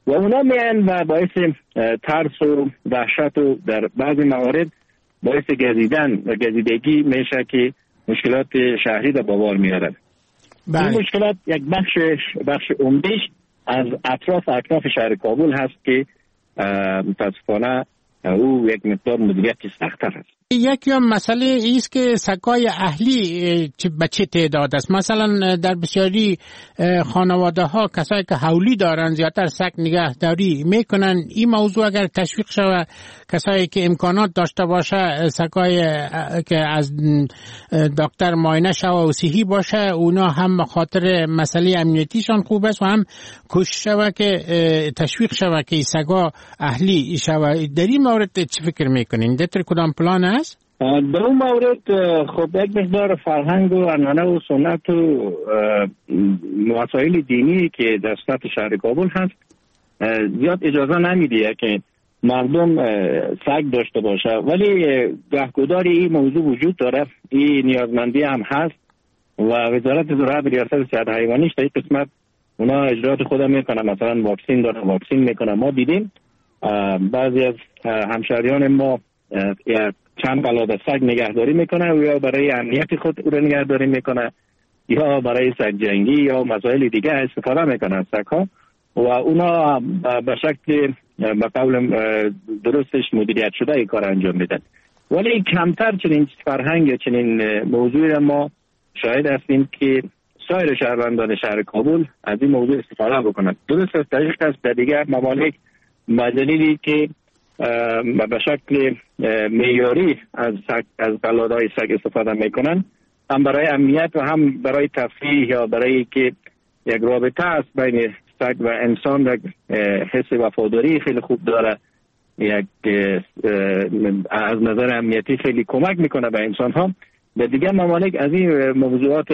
و اونا میان و باعث ترس و وحشت و در بعضی موارد باعث گزیدن و گزیدگی میشه که مشکلات شهری را با بار میارن. این مشکلات یک بخش عمدهش از اطراف اکناف شهر کابل هست که متاسفانه او یک مقدار مدیریت سخت‌تر است. یکی هم مسئله ایست که سگ‌های اهلی به چه تعداد است. مثلا در بسیاری خانواده ها کسایی که حولی دارن زیادتر سگ نگهداری میکنن. این موضوع اگر تشویق شود، کسایی که امکانات داشته باشه سگ‌های که از دکتر معاینه شود و صحی باشه، اونا هم به خاطر مسئله امنیتیشان خوب است و هم کوشش شود که تشویق شود که سگ‌ها اهلی شود. در این مورد چه فکر میکنین؟ در کدام پلان است؟ در اون مورد خب یک مقدار فرهنگ و عنعنه و سنت و مسائل دینی که در سطح شهر کابل هست زیاد اجازه نمیده که مردم سگ داشته باشه، ولی گهگداری این موضوع وجود داره، این نیازمندی هم هست و وزارت زراعت و ریاست صحت حیوانیش در این قسمت اونا اجرات خودم میکنه. مثلا واکسین داره، واکسین میکنه. ما دیدیم بعضی از همشهریان ما چند قلاده سگ نگهداری میکنه و یا برای امنیت خود او را نگهداری میکنه یا برای سگ جنگی یا مسائل دیگه استفاده میکنه از سگ‌ها و اونا به شکل به قول درستش مدیریت شده این کار انجام میدن. ولی کمتر چنین فرهنگ چنین موضوعی را ما شاهد هستیم که سایر شهروندان شهر کابل از این موضوع استفاده بکنند. درست است، دقیق است، در دیگر ممالک مدلیلی که به شکل معیاری از قلادهای سگ استفاده میکنن، هم برای امنیت و هم برای تفریح یا برای که یک رابطه است بین سگ و انسان، یک حس وفاداری خیلی خوب داره، یک از نظر امنیتی خیلی کمک میکنه به انسان ها. در دیگر ممالک از این موضوعات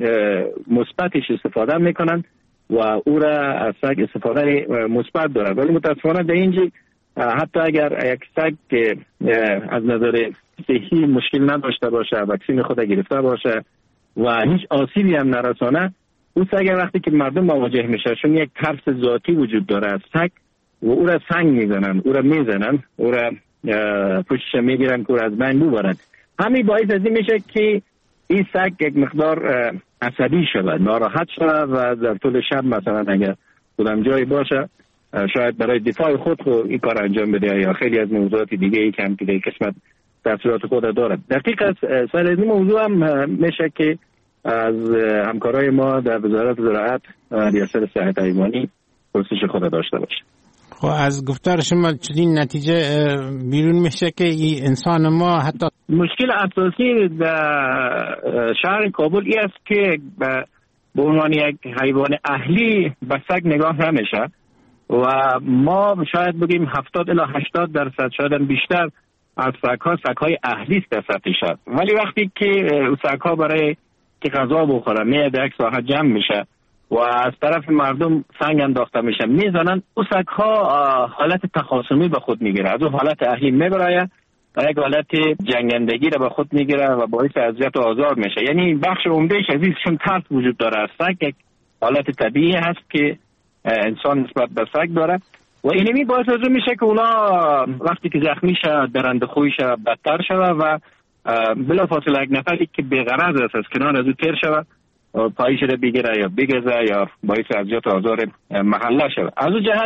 مثبتش استفاده میکنن و او را از سگ استفاده مثبت داره. ولی متاسفانه در اینجا حتی اگر یک سگ که از نظر صحی مشکل نداشته باشه، واکسین خود گرفته باشه و هیچ آسیبی هم نرسانه، اون سگ وقتی که مردم مواجه میشه چون یک ترس ذاتی وجود داره از سگ و او را سنگ میزنن، او را میزنن، او را پشتش میگیرن که او را از بین ببرن. همین باعث از این میشه که این سگ یک مقدار عصبی شود، ناراحت شود و در طول شب مثلا اگر کدام جایی باشه شاید برای دفاع خود این کار انجام بده یا خیلی از موضوعات دیگه ای که هم که در قسمت تاثیرات خود داره. دقیق است. سر این موضوع هم میشه که از همکارای ما در وزارت زراعت و ریاست صحت حیوانی پرسش خود داشته باشه. خب از گفتار شما چنین نتیجه بیرون میشه که این انسان ما حتی مشکل اساسی در شهر کابل این است که به عنوان یک حیوان اهلی به سگ نگاه نمیشه و ما شاید بگیم 70 الی 80% شاید بیشتر از سگ‌های اهلی است در سطح شهر. ولی وقتی که سگ‌ها برای که غذا بخورن میاد یک ساحه جمع میشه و از طرف مردم سنگ انداخته میشه میزنن، اون سگ‌ها حالت تخاصمی به خود میگیره، از اون حالت اهلی میبره و یک حالت جنگندگی را به خود میگیره و باعث اذیت و آزار میشه. یعنی بخش عمدهش از این چون ترس وجود داره از سگ، یک حالت طبیعی هست که انسان نسبت به سگ داره و اینمی باعث از اون میشه که اونا وقتی که زخمی شه درنده خویش بدتر شوه و بلافاصله یک نفری که بی‌غرض است از کنار از او تیر شوه پایش را بگیره یا بگزه یا باعث اذیت و آزار محله شوه. از اون جهت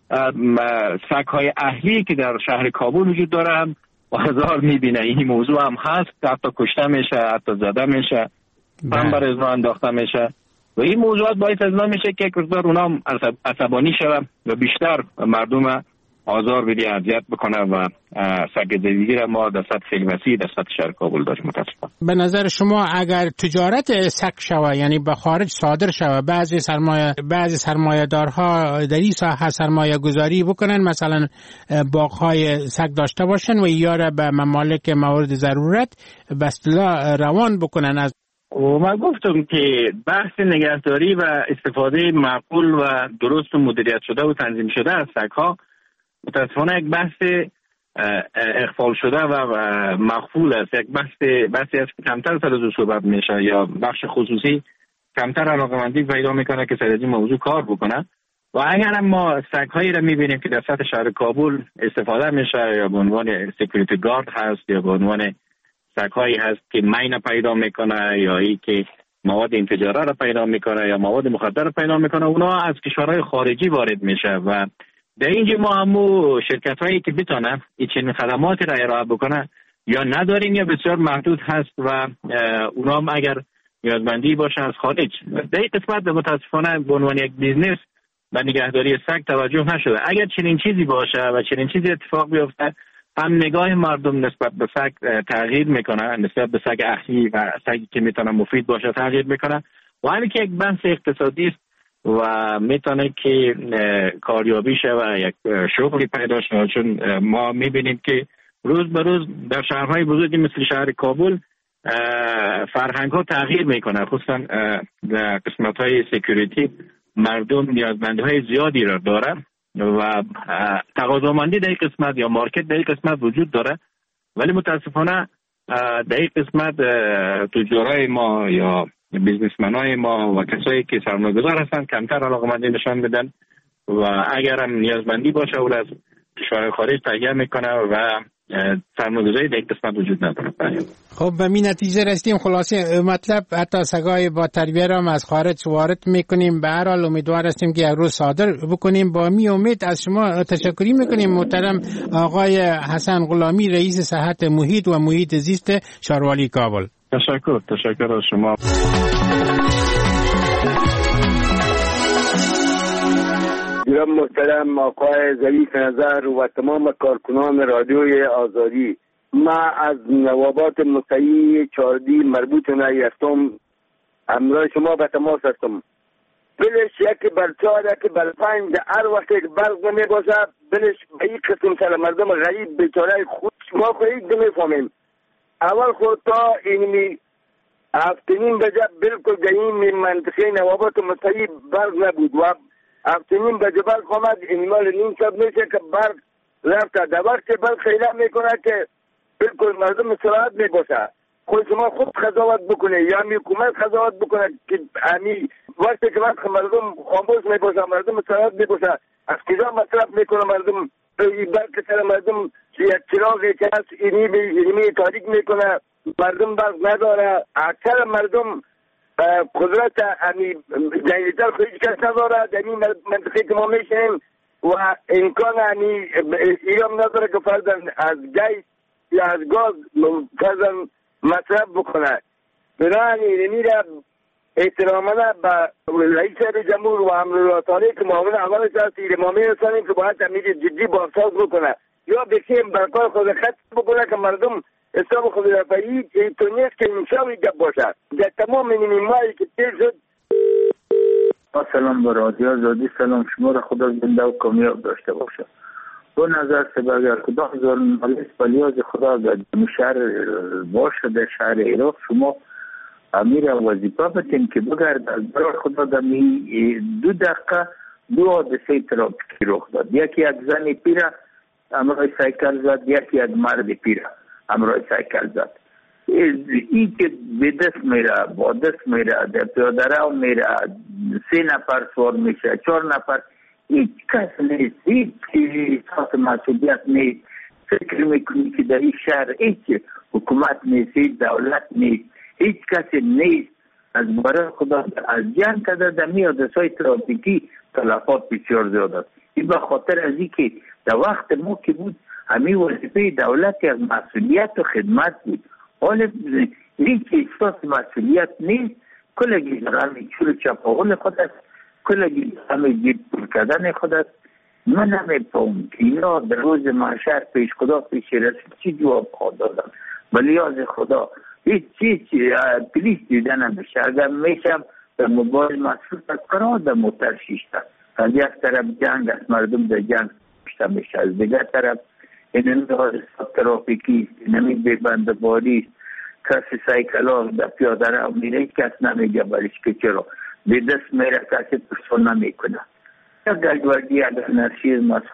سگ‌های اهلی که در شهر کابل وجود داره هم بازار میبینه این موضوع هم هست، حتی کشته میشه، حتی زده میشه، هم بر ازنا انداخته میشه و این موضوعات باعث از ما میشه که یک روزدار اونا عصبانی شوه و بیشتر مردم آزار بدی، اذیت بکنه و سگ‌زدگی را ما در سطح خیلی وسیع در سطح شهر کابل داشت. متاسفانه به نظر شما اگر تجارت سگ شوه، یعنی به خارج صادر شوه، بعضی سرمایه‌دارها در این ساحه سرمایه گذاری بکنن، مثلا باغ‌های سگ داشته باشن و یا را به ممالک مورد ضرورت به اصطلاح روان بکنن. از و من گفتم که بحث نگهداری و استفاده معقول و درست و مدیریت شده و تنظیم شده از سگ‌ها متاسفانه یک بحث اغفال شده و مغفول است. یک بحثی است که کمتر سر از او صحبت میشه یا بخش خصوصی کمتر علاقه‌مندی پیدا میکنه که سر از این موضوع کار بکنه و اگر هم ما سگ‌هایی را می‌بینیم که در سطح شهر کابل استفاده میشه یا به عنوان سکیوریتی گارد هست یا به عنوان سگ‌هایی هست که مین پیدا میکنه یا ای که مواد انفجاره را پیدا میکنه یا مواد مخدر را پیدا میکنه، اونا از کشورهای خارجی وارد میشه و در اینجا ما همو شرکت‌هایی که بتونه این چنین خدماتی را ارائه بکنه یا نداریم یا بسیار محدود هست و اونا هم اگر نیازمندی باشه از خارج. در این قسمت متاسفانه به عنوان یک بیزنس و نگهداری سگ توجه نشده. اگر چنین چیزی باشه و چنین چیزی اتفاق بیفته، هم نگاه مردم نسبت به سگ تغییر میکنه، نسبت به سگ اهلی و سگی که میتونه مفید باشه تغییر میکنه و همین که یک بحث اقتصادی است و میتونه که کاریابی شه و یک شغلی پیدا شه، چون ما میبینیم که روز به روز در شهرهای بزرگی مثل شهر کابل فرهنگ ها تغییر میکنه، خصوصا در قسمت های سکیوریتی مردم نیازمندی های زیادی را داره و تقاضامندی در این قسمت یا مارکت در این قسمت وجود داره، ولی متاسفانه در این قسمت تجارای ما یا بیزنسمنای ما و کسایی که سرمایه‌گذار هستن کمتر علاقه‌مندی نشان میدن و اگر هم نیازمندی باشه اول از کشور خارج تهیه میکنه و سرمایه‌گذاری در این قسمت وجود نداره. خب به این نتیجه رسیدیم خلاصه مطلب حتی سگای با تربیه را از خارج وارد میکنیم. به هر حال امیدوار هستیم که یک روز صادر بکنیم. با می امید از شما تشکری میکنیم محترم آقای حسن غلامی، رئیس صحت محیط و محیط زیست شاروالی کابل. تشکر از شما. جناب محترم آقای ظریف نظر و تمام کارکنان رادیوی آزادی، ما از نوابات مطیع چاردی مربوط نیستم، همراه شما به تماس هستم. بلش یکی بر 4 یکی بر 5 هر وقت یک برق نمی باشه بلش به این قسم سر مردم غریب بیچاره خود ما خواهید نمیفهمیم. اول خود تا اینمی هفتنین بجا بالکل در این منطقه نوابات مطیع برق نبود و هفتنین بجا برق آمد اینمال نیم شب میشه که برق رفته. در وقت برق خیلی میکنه که بالکل مردم سراحت میباشه. خود شما خود قضاوت بکنه یا می حکومت قضاوت بکنه که امی وقتی که وقت مردم خاموش میباشه مردم سراحت میباشه از کجا مصرف میکنه مردم برق سر مردم یک چراغی که هست اینمی تاریک میکنه مردم برق نداره. اکثر مردم قدرت امی جنگیتر خودش کس نداره در این منطقه که ما میشنیم و امکان امی ایرام نداره که فرضاً از گیس یا از گاز فرضاً مصرف بکنه. بنابراین اینمی را احترامانا به رئیس جمهور و امرالله که معاون اولش هست ما میرسانیم که باید امیر جدی بازساز بکنه یا بسیم برکار خود خط بکنه که مردم حساب خود رفعی تو نیست که انشاوی گب باشه. در تمام این ماهی که تیر شد. سلام به رادیو آزادی، سلام شما را خدا زنده و کامیاب داشته باشه. دو نظر سه اگر کدام ژورنالیست به لیاز خدا در شهر باشه در شهر عراق شما امیر وظیفه بتین که بگرد از برای خدا دمی 2 دقیقه 2 حادثه ترافیکی رخ داد. یکی یک زن پیره امرای سایکل زد، یکی یک مرد پیره امرای سایکل زد. این که به دست میره با دست میره در پیاده رو میره 3 نفر سوار میشه 4 نفر هیچ کس نیست، هیچ احساس مسئولیت نیست. فکر میکنی که در این شهر هیچ حکومت نیست، هیچ دولت نیست، هیچ کسی نیست. از برای خدا از جنگ کده در حادثه‌های ترافیکی تلفات بسیار زیاد است. این به خاطر از این که در وقت ما که بود همین وظیفه دولت از مسئولیت و خدمت بود. حالا هیچ احساس مسئولیت نیست، کلگی در همین چول چپاول خود است، کلگی همین جیب پول کردن خود است. من نمی‌فهمم که اینا در روز محشر پیش خدا پیش رسید چی جواب خواهد دادن. ولی از خدا هیچ چیز پلیس دیدن نمیشه. اگر میشم در موبایل مصروف از قرار در موتر شیشتن. از یک طرف جنگ است، مردم در جنگ شیشتن میشه، از دیگر طرف این حادثات ترافیکی است، نمی ببند باری است. کسی سایکلا در پیاده رو میره کس نمیگه برش که چرا به دست میره کسی پرسون نمیکنه. یک گلگوردی اگر نرسیزم است.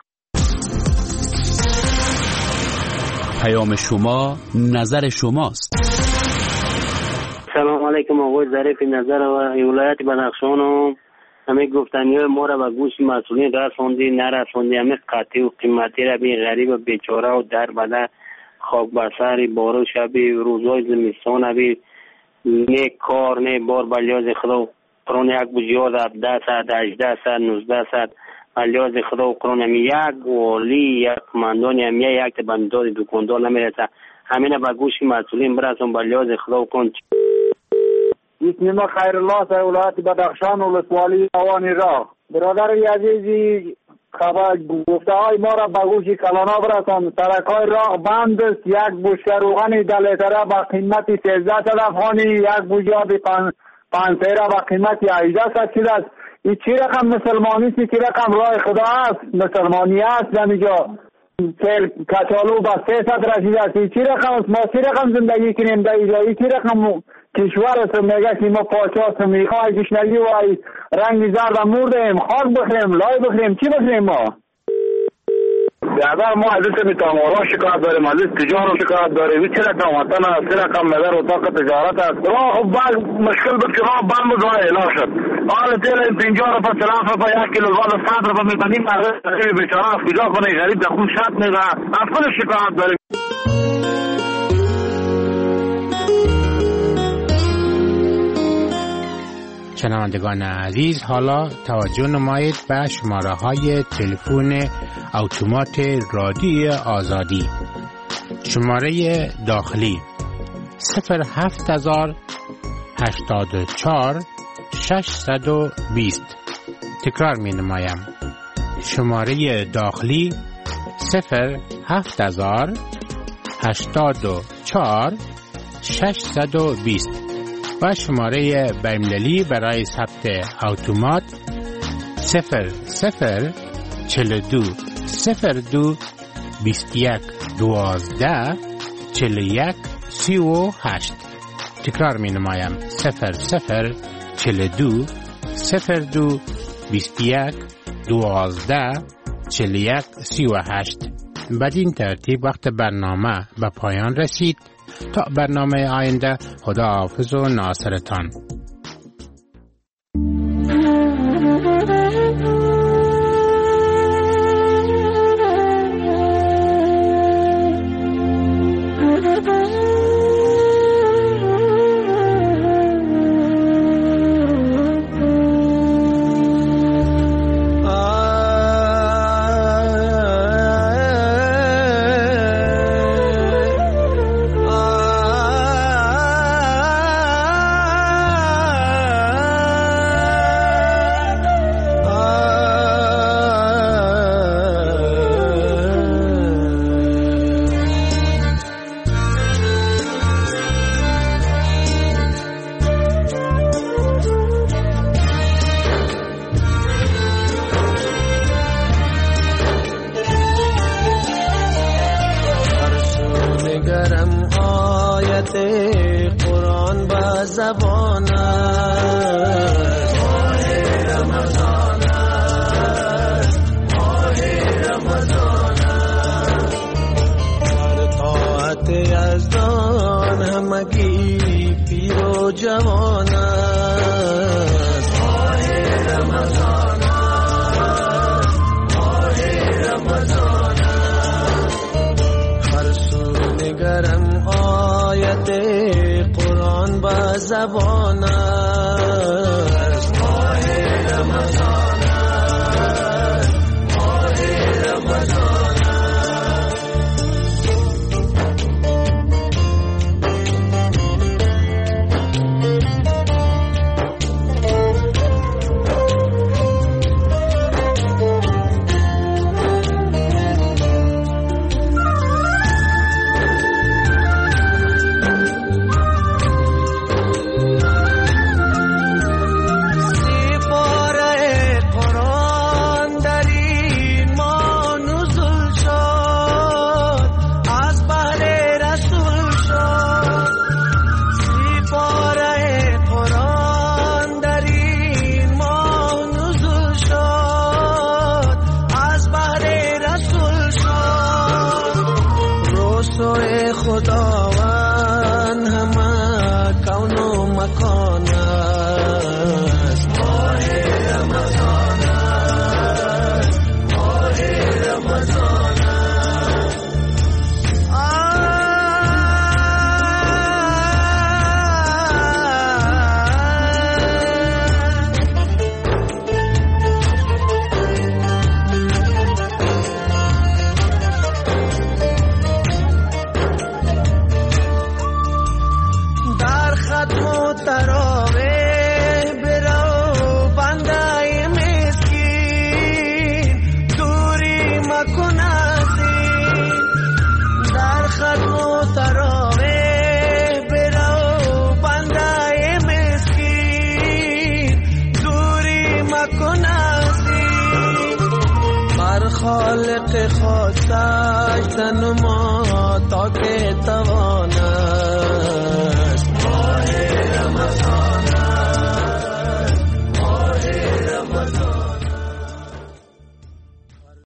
پیام شما نظر شماست. سلام علیکم آقای ظریف نظر و ولایت بدخشان و همه گفتنی های ما را به گوش مسئولین رسوندی نرسوندی، همه قطعی و قیمتی را بی غریب و بیچاره و در بده خاک بر سر بارو شبی روزهای زمستان بی نه کار نه بار بلیاز خدا قرآن یک بجیاد 17 ساعت 18 ساعت 19 ساعت بلیاز خدا و قرآن همی یک والی یک کماندانی همی یک بندار دکاندار نمیرسه، همین به گوش مسئولین برسون بلیاز خدا و کن. اسم خیر الله از ولایت بدخشان ولسوالی اوانی راه. برادر عزیزی خبر گفته های ما را به گوش کلانا برسان. سرکای راه بند است. یک بشکه روغن دلیتره با قیمت 1300 افغانی، یک بوجیاب 5 سیره با قیمت 1800 چیز است. این چی رقم مسلمانی است؟ چی رقم راه خدا است؟ مسلمانی است نمیجا کچالو با 300 رسید است. این چی رقم است؟ ما چی رقم زندگی کنیم در اینجا؟ این چی رقم کشور است؟ میگه که ما پاچه است، میخواه گشنگی و رنگ زرد مردیم، خاک بخریم، لای بخریم، چی بخریم ما؟ بیادر ما از این تامارا شکایت داریم، از این تجارت شکایت داریم. این چی رقم وطن است؟ چی رقم نظر اتاق تجارت است؟ راه خب بعد مشکل بود که راه بند بود، راه اعلان شد. حالا تیل این 50 روپا 40 روپا 1 کیلو زاد 100 روپا میبنیم، مردم بیچاره است کجا کنه؟ غریب در خون شد میگه. از خود شکایت داریم. شنوندگان عزیز، حالا توجه نمایید به شماره های تلفن اتومات رادیو آزادی. شماره داخلی 07084 620. تکرار می نمایم. شماره داخلی 07084 620 و شماره بین‌المللی برای ثبت اتومات 0042 02 21 12 41 38. تکرار می نمایم 0042 02 21 12 41 38. بدین ترتیب وقت برنامه به پایان رسید. تا برنامه آینده، خدا حافظ و ناصرتان. خداوند همه کون و مکان است. ماه رمضان خالق خواستش تن ما تا که توانست ماه رمضان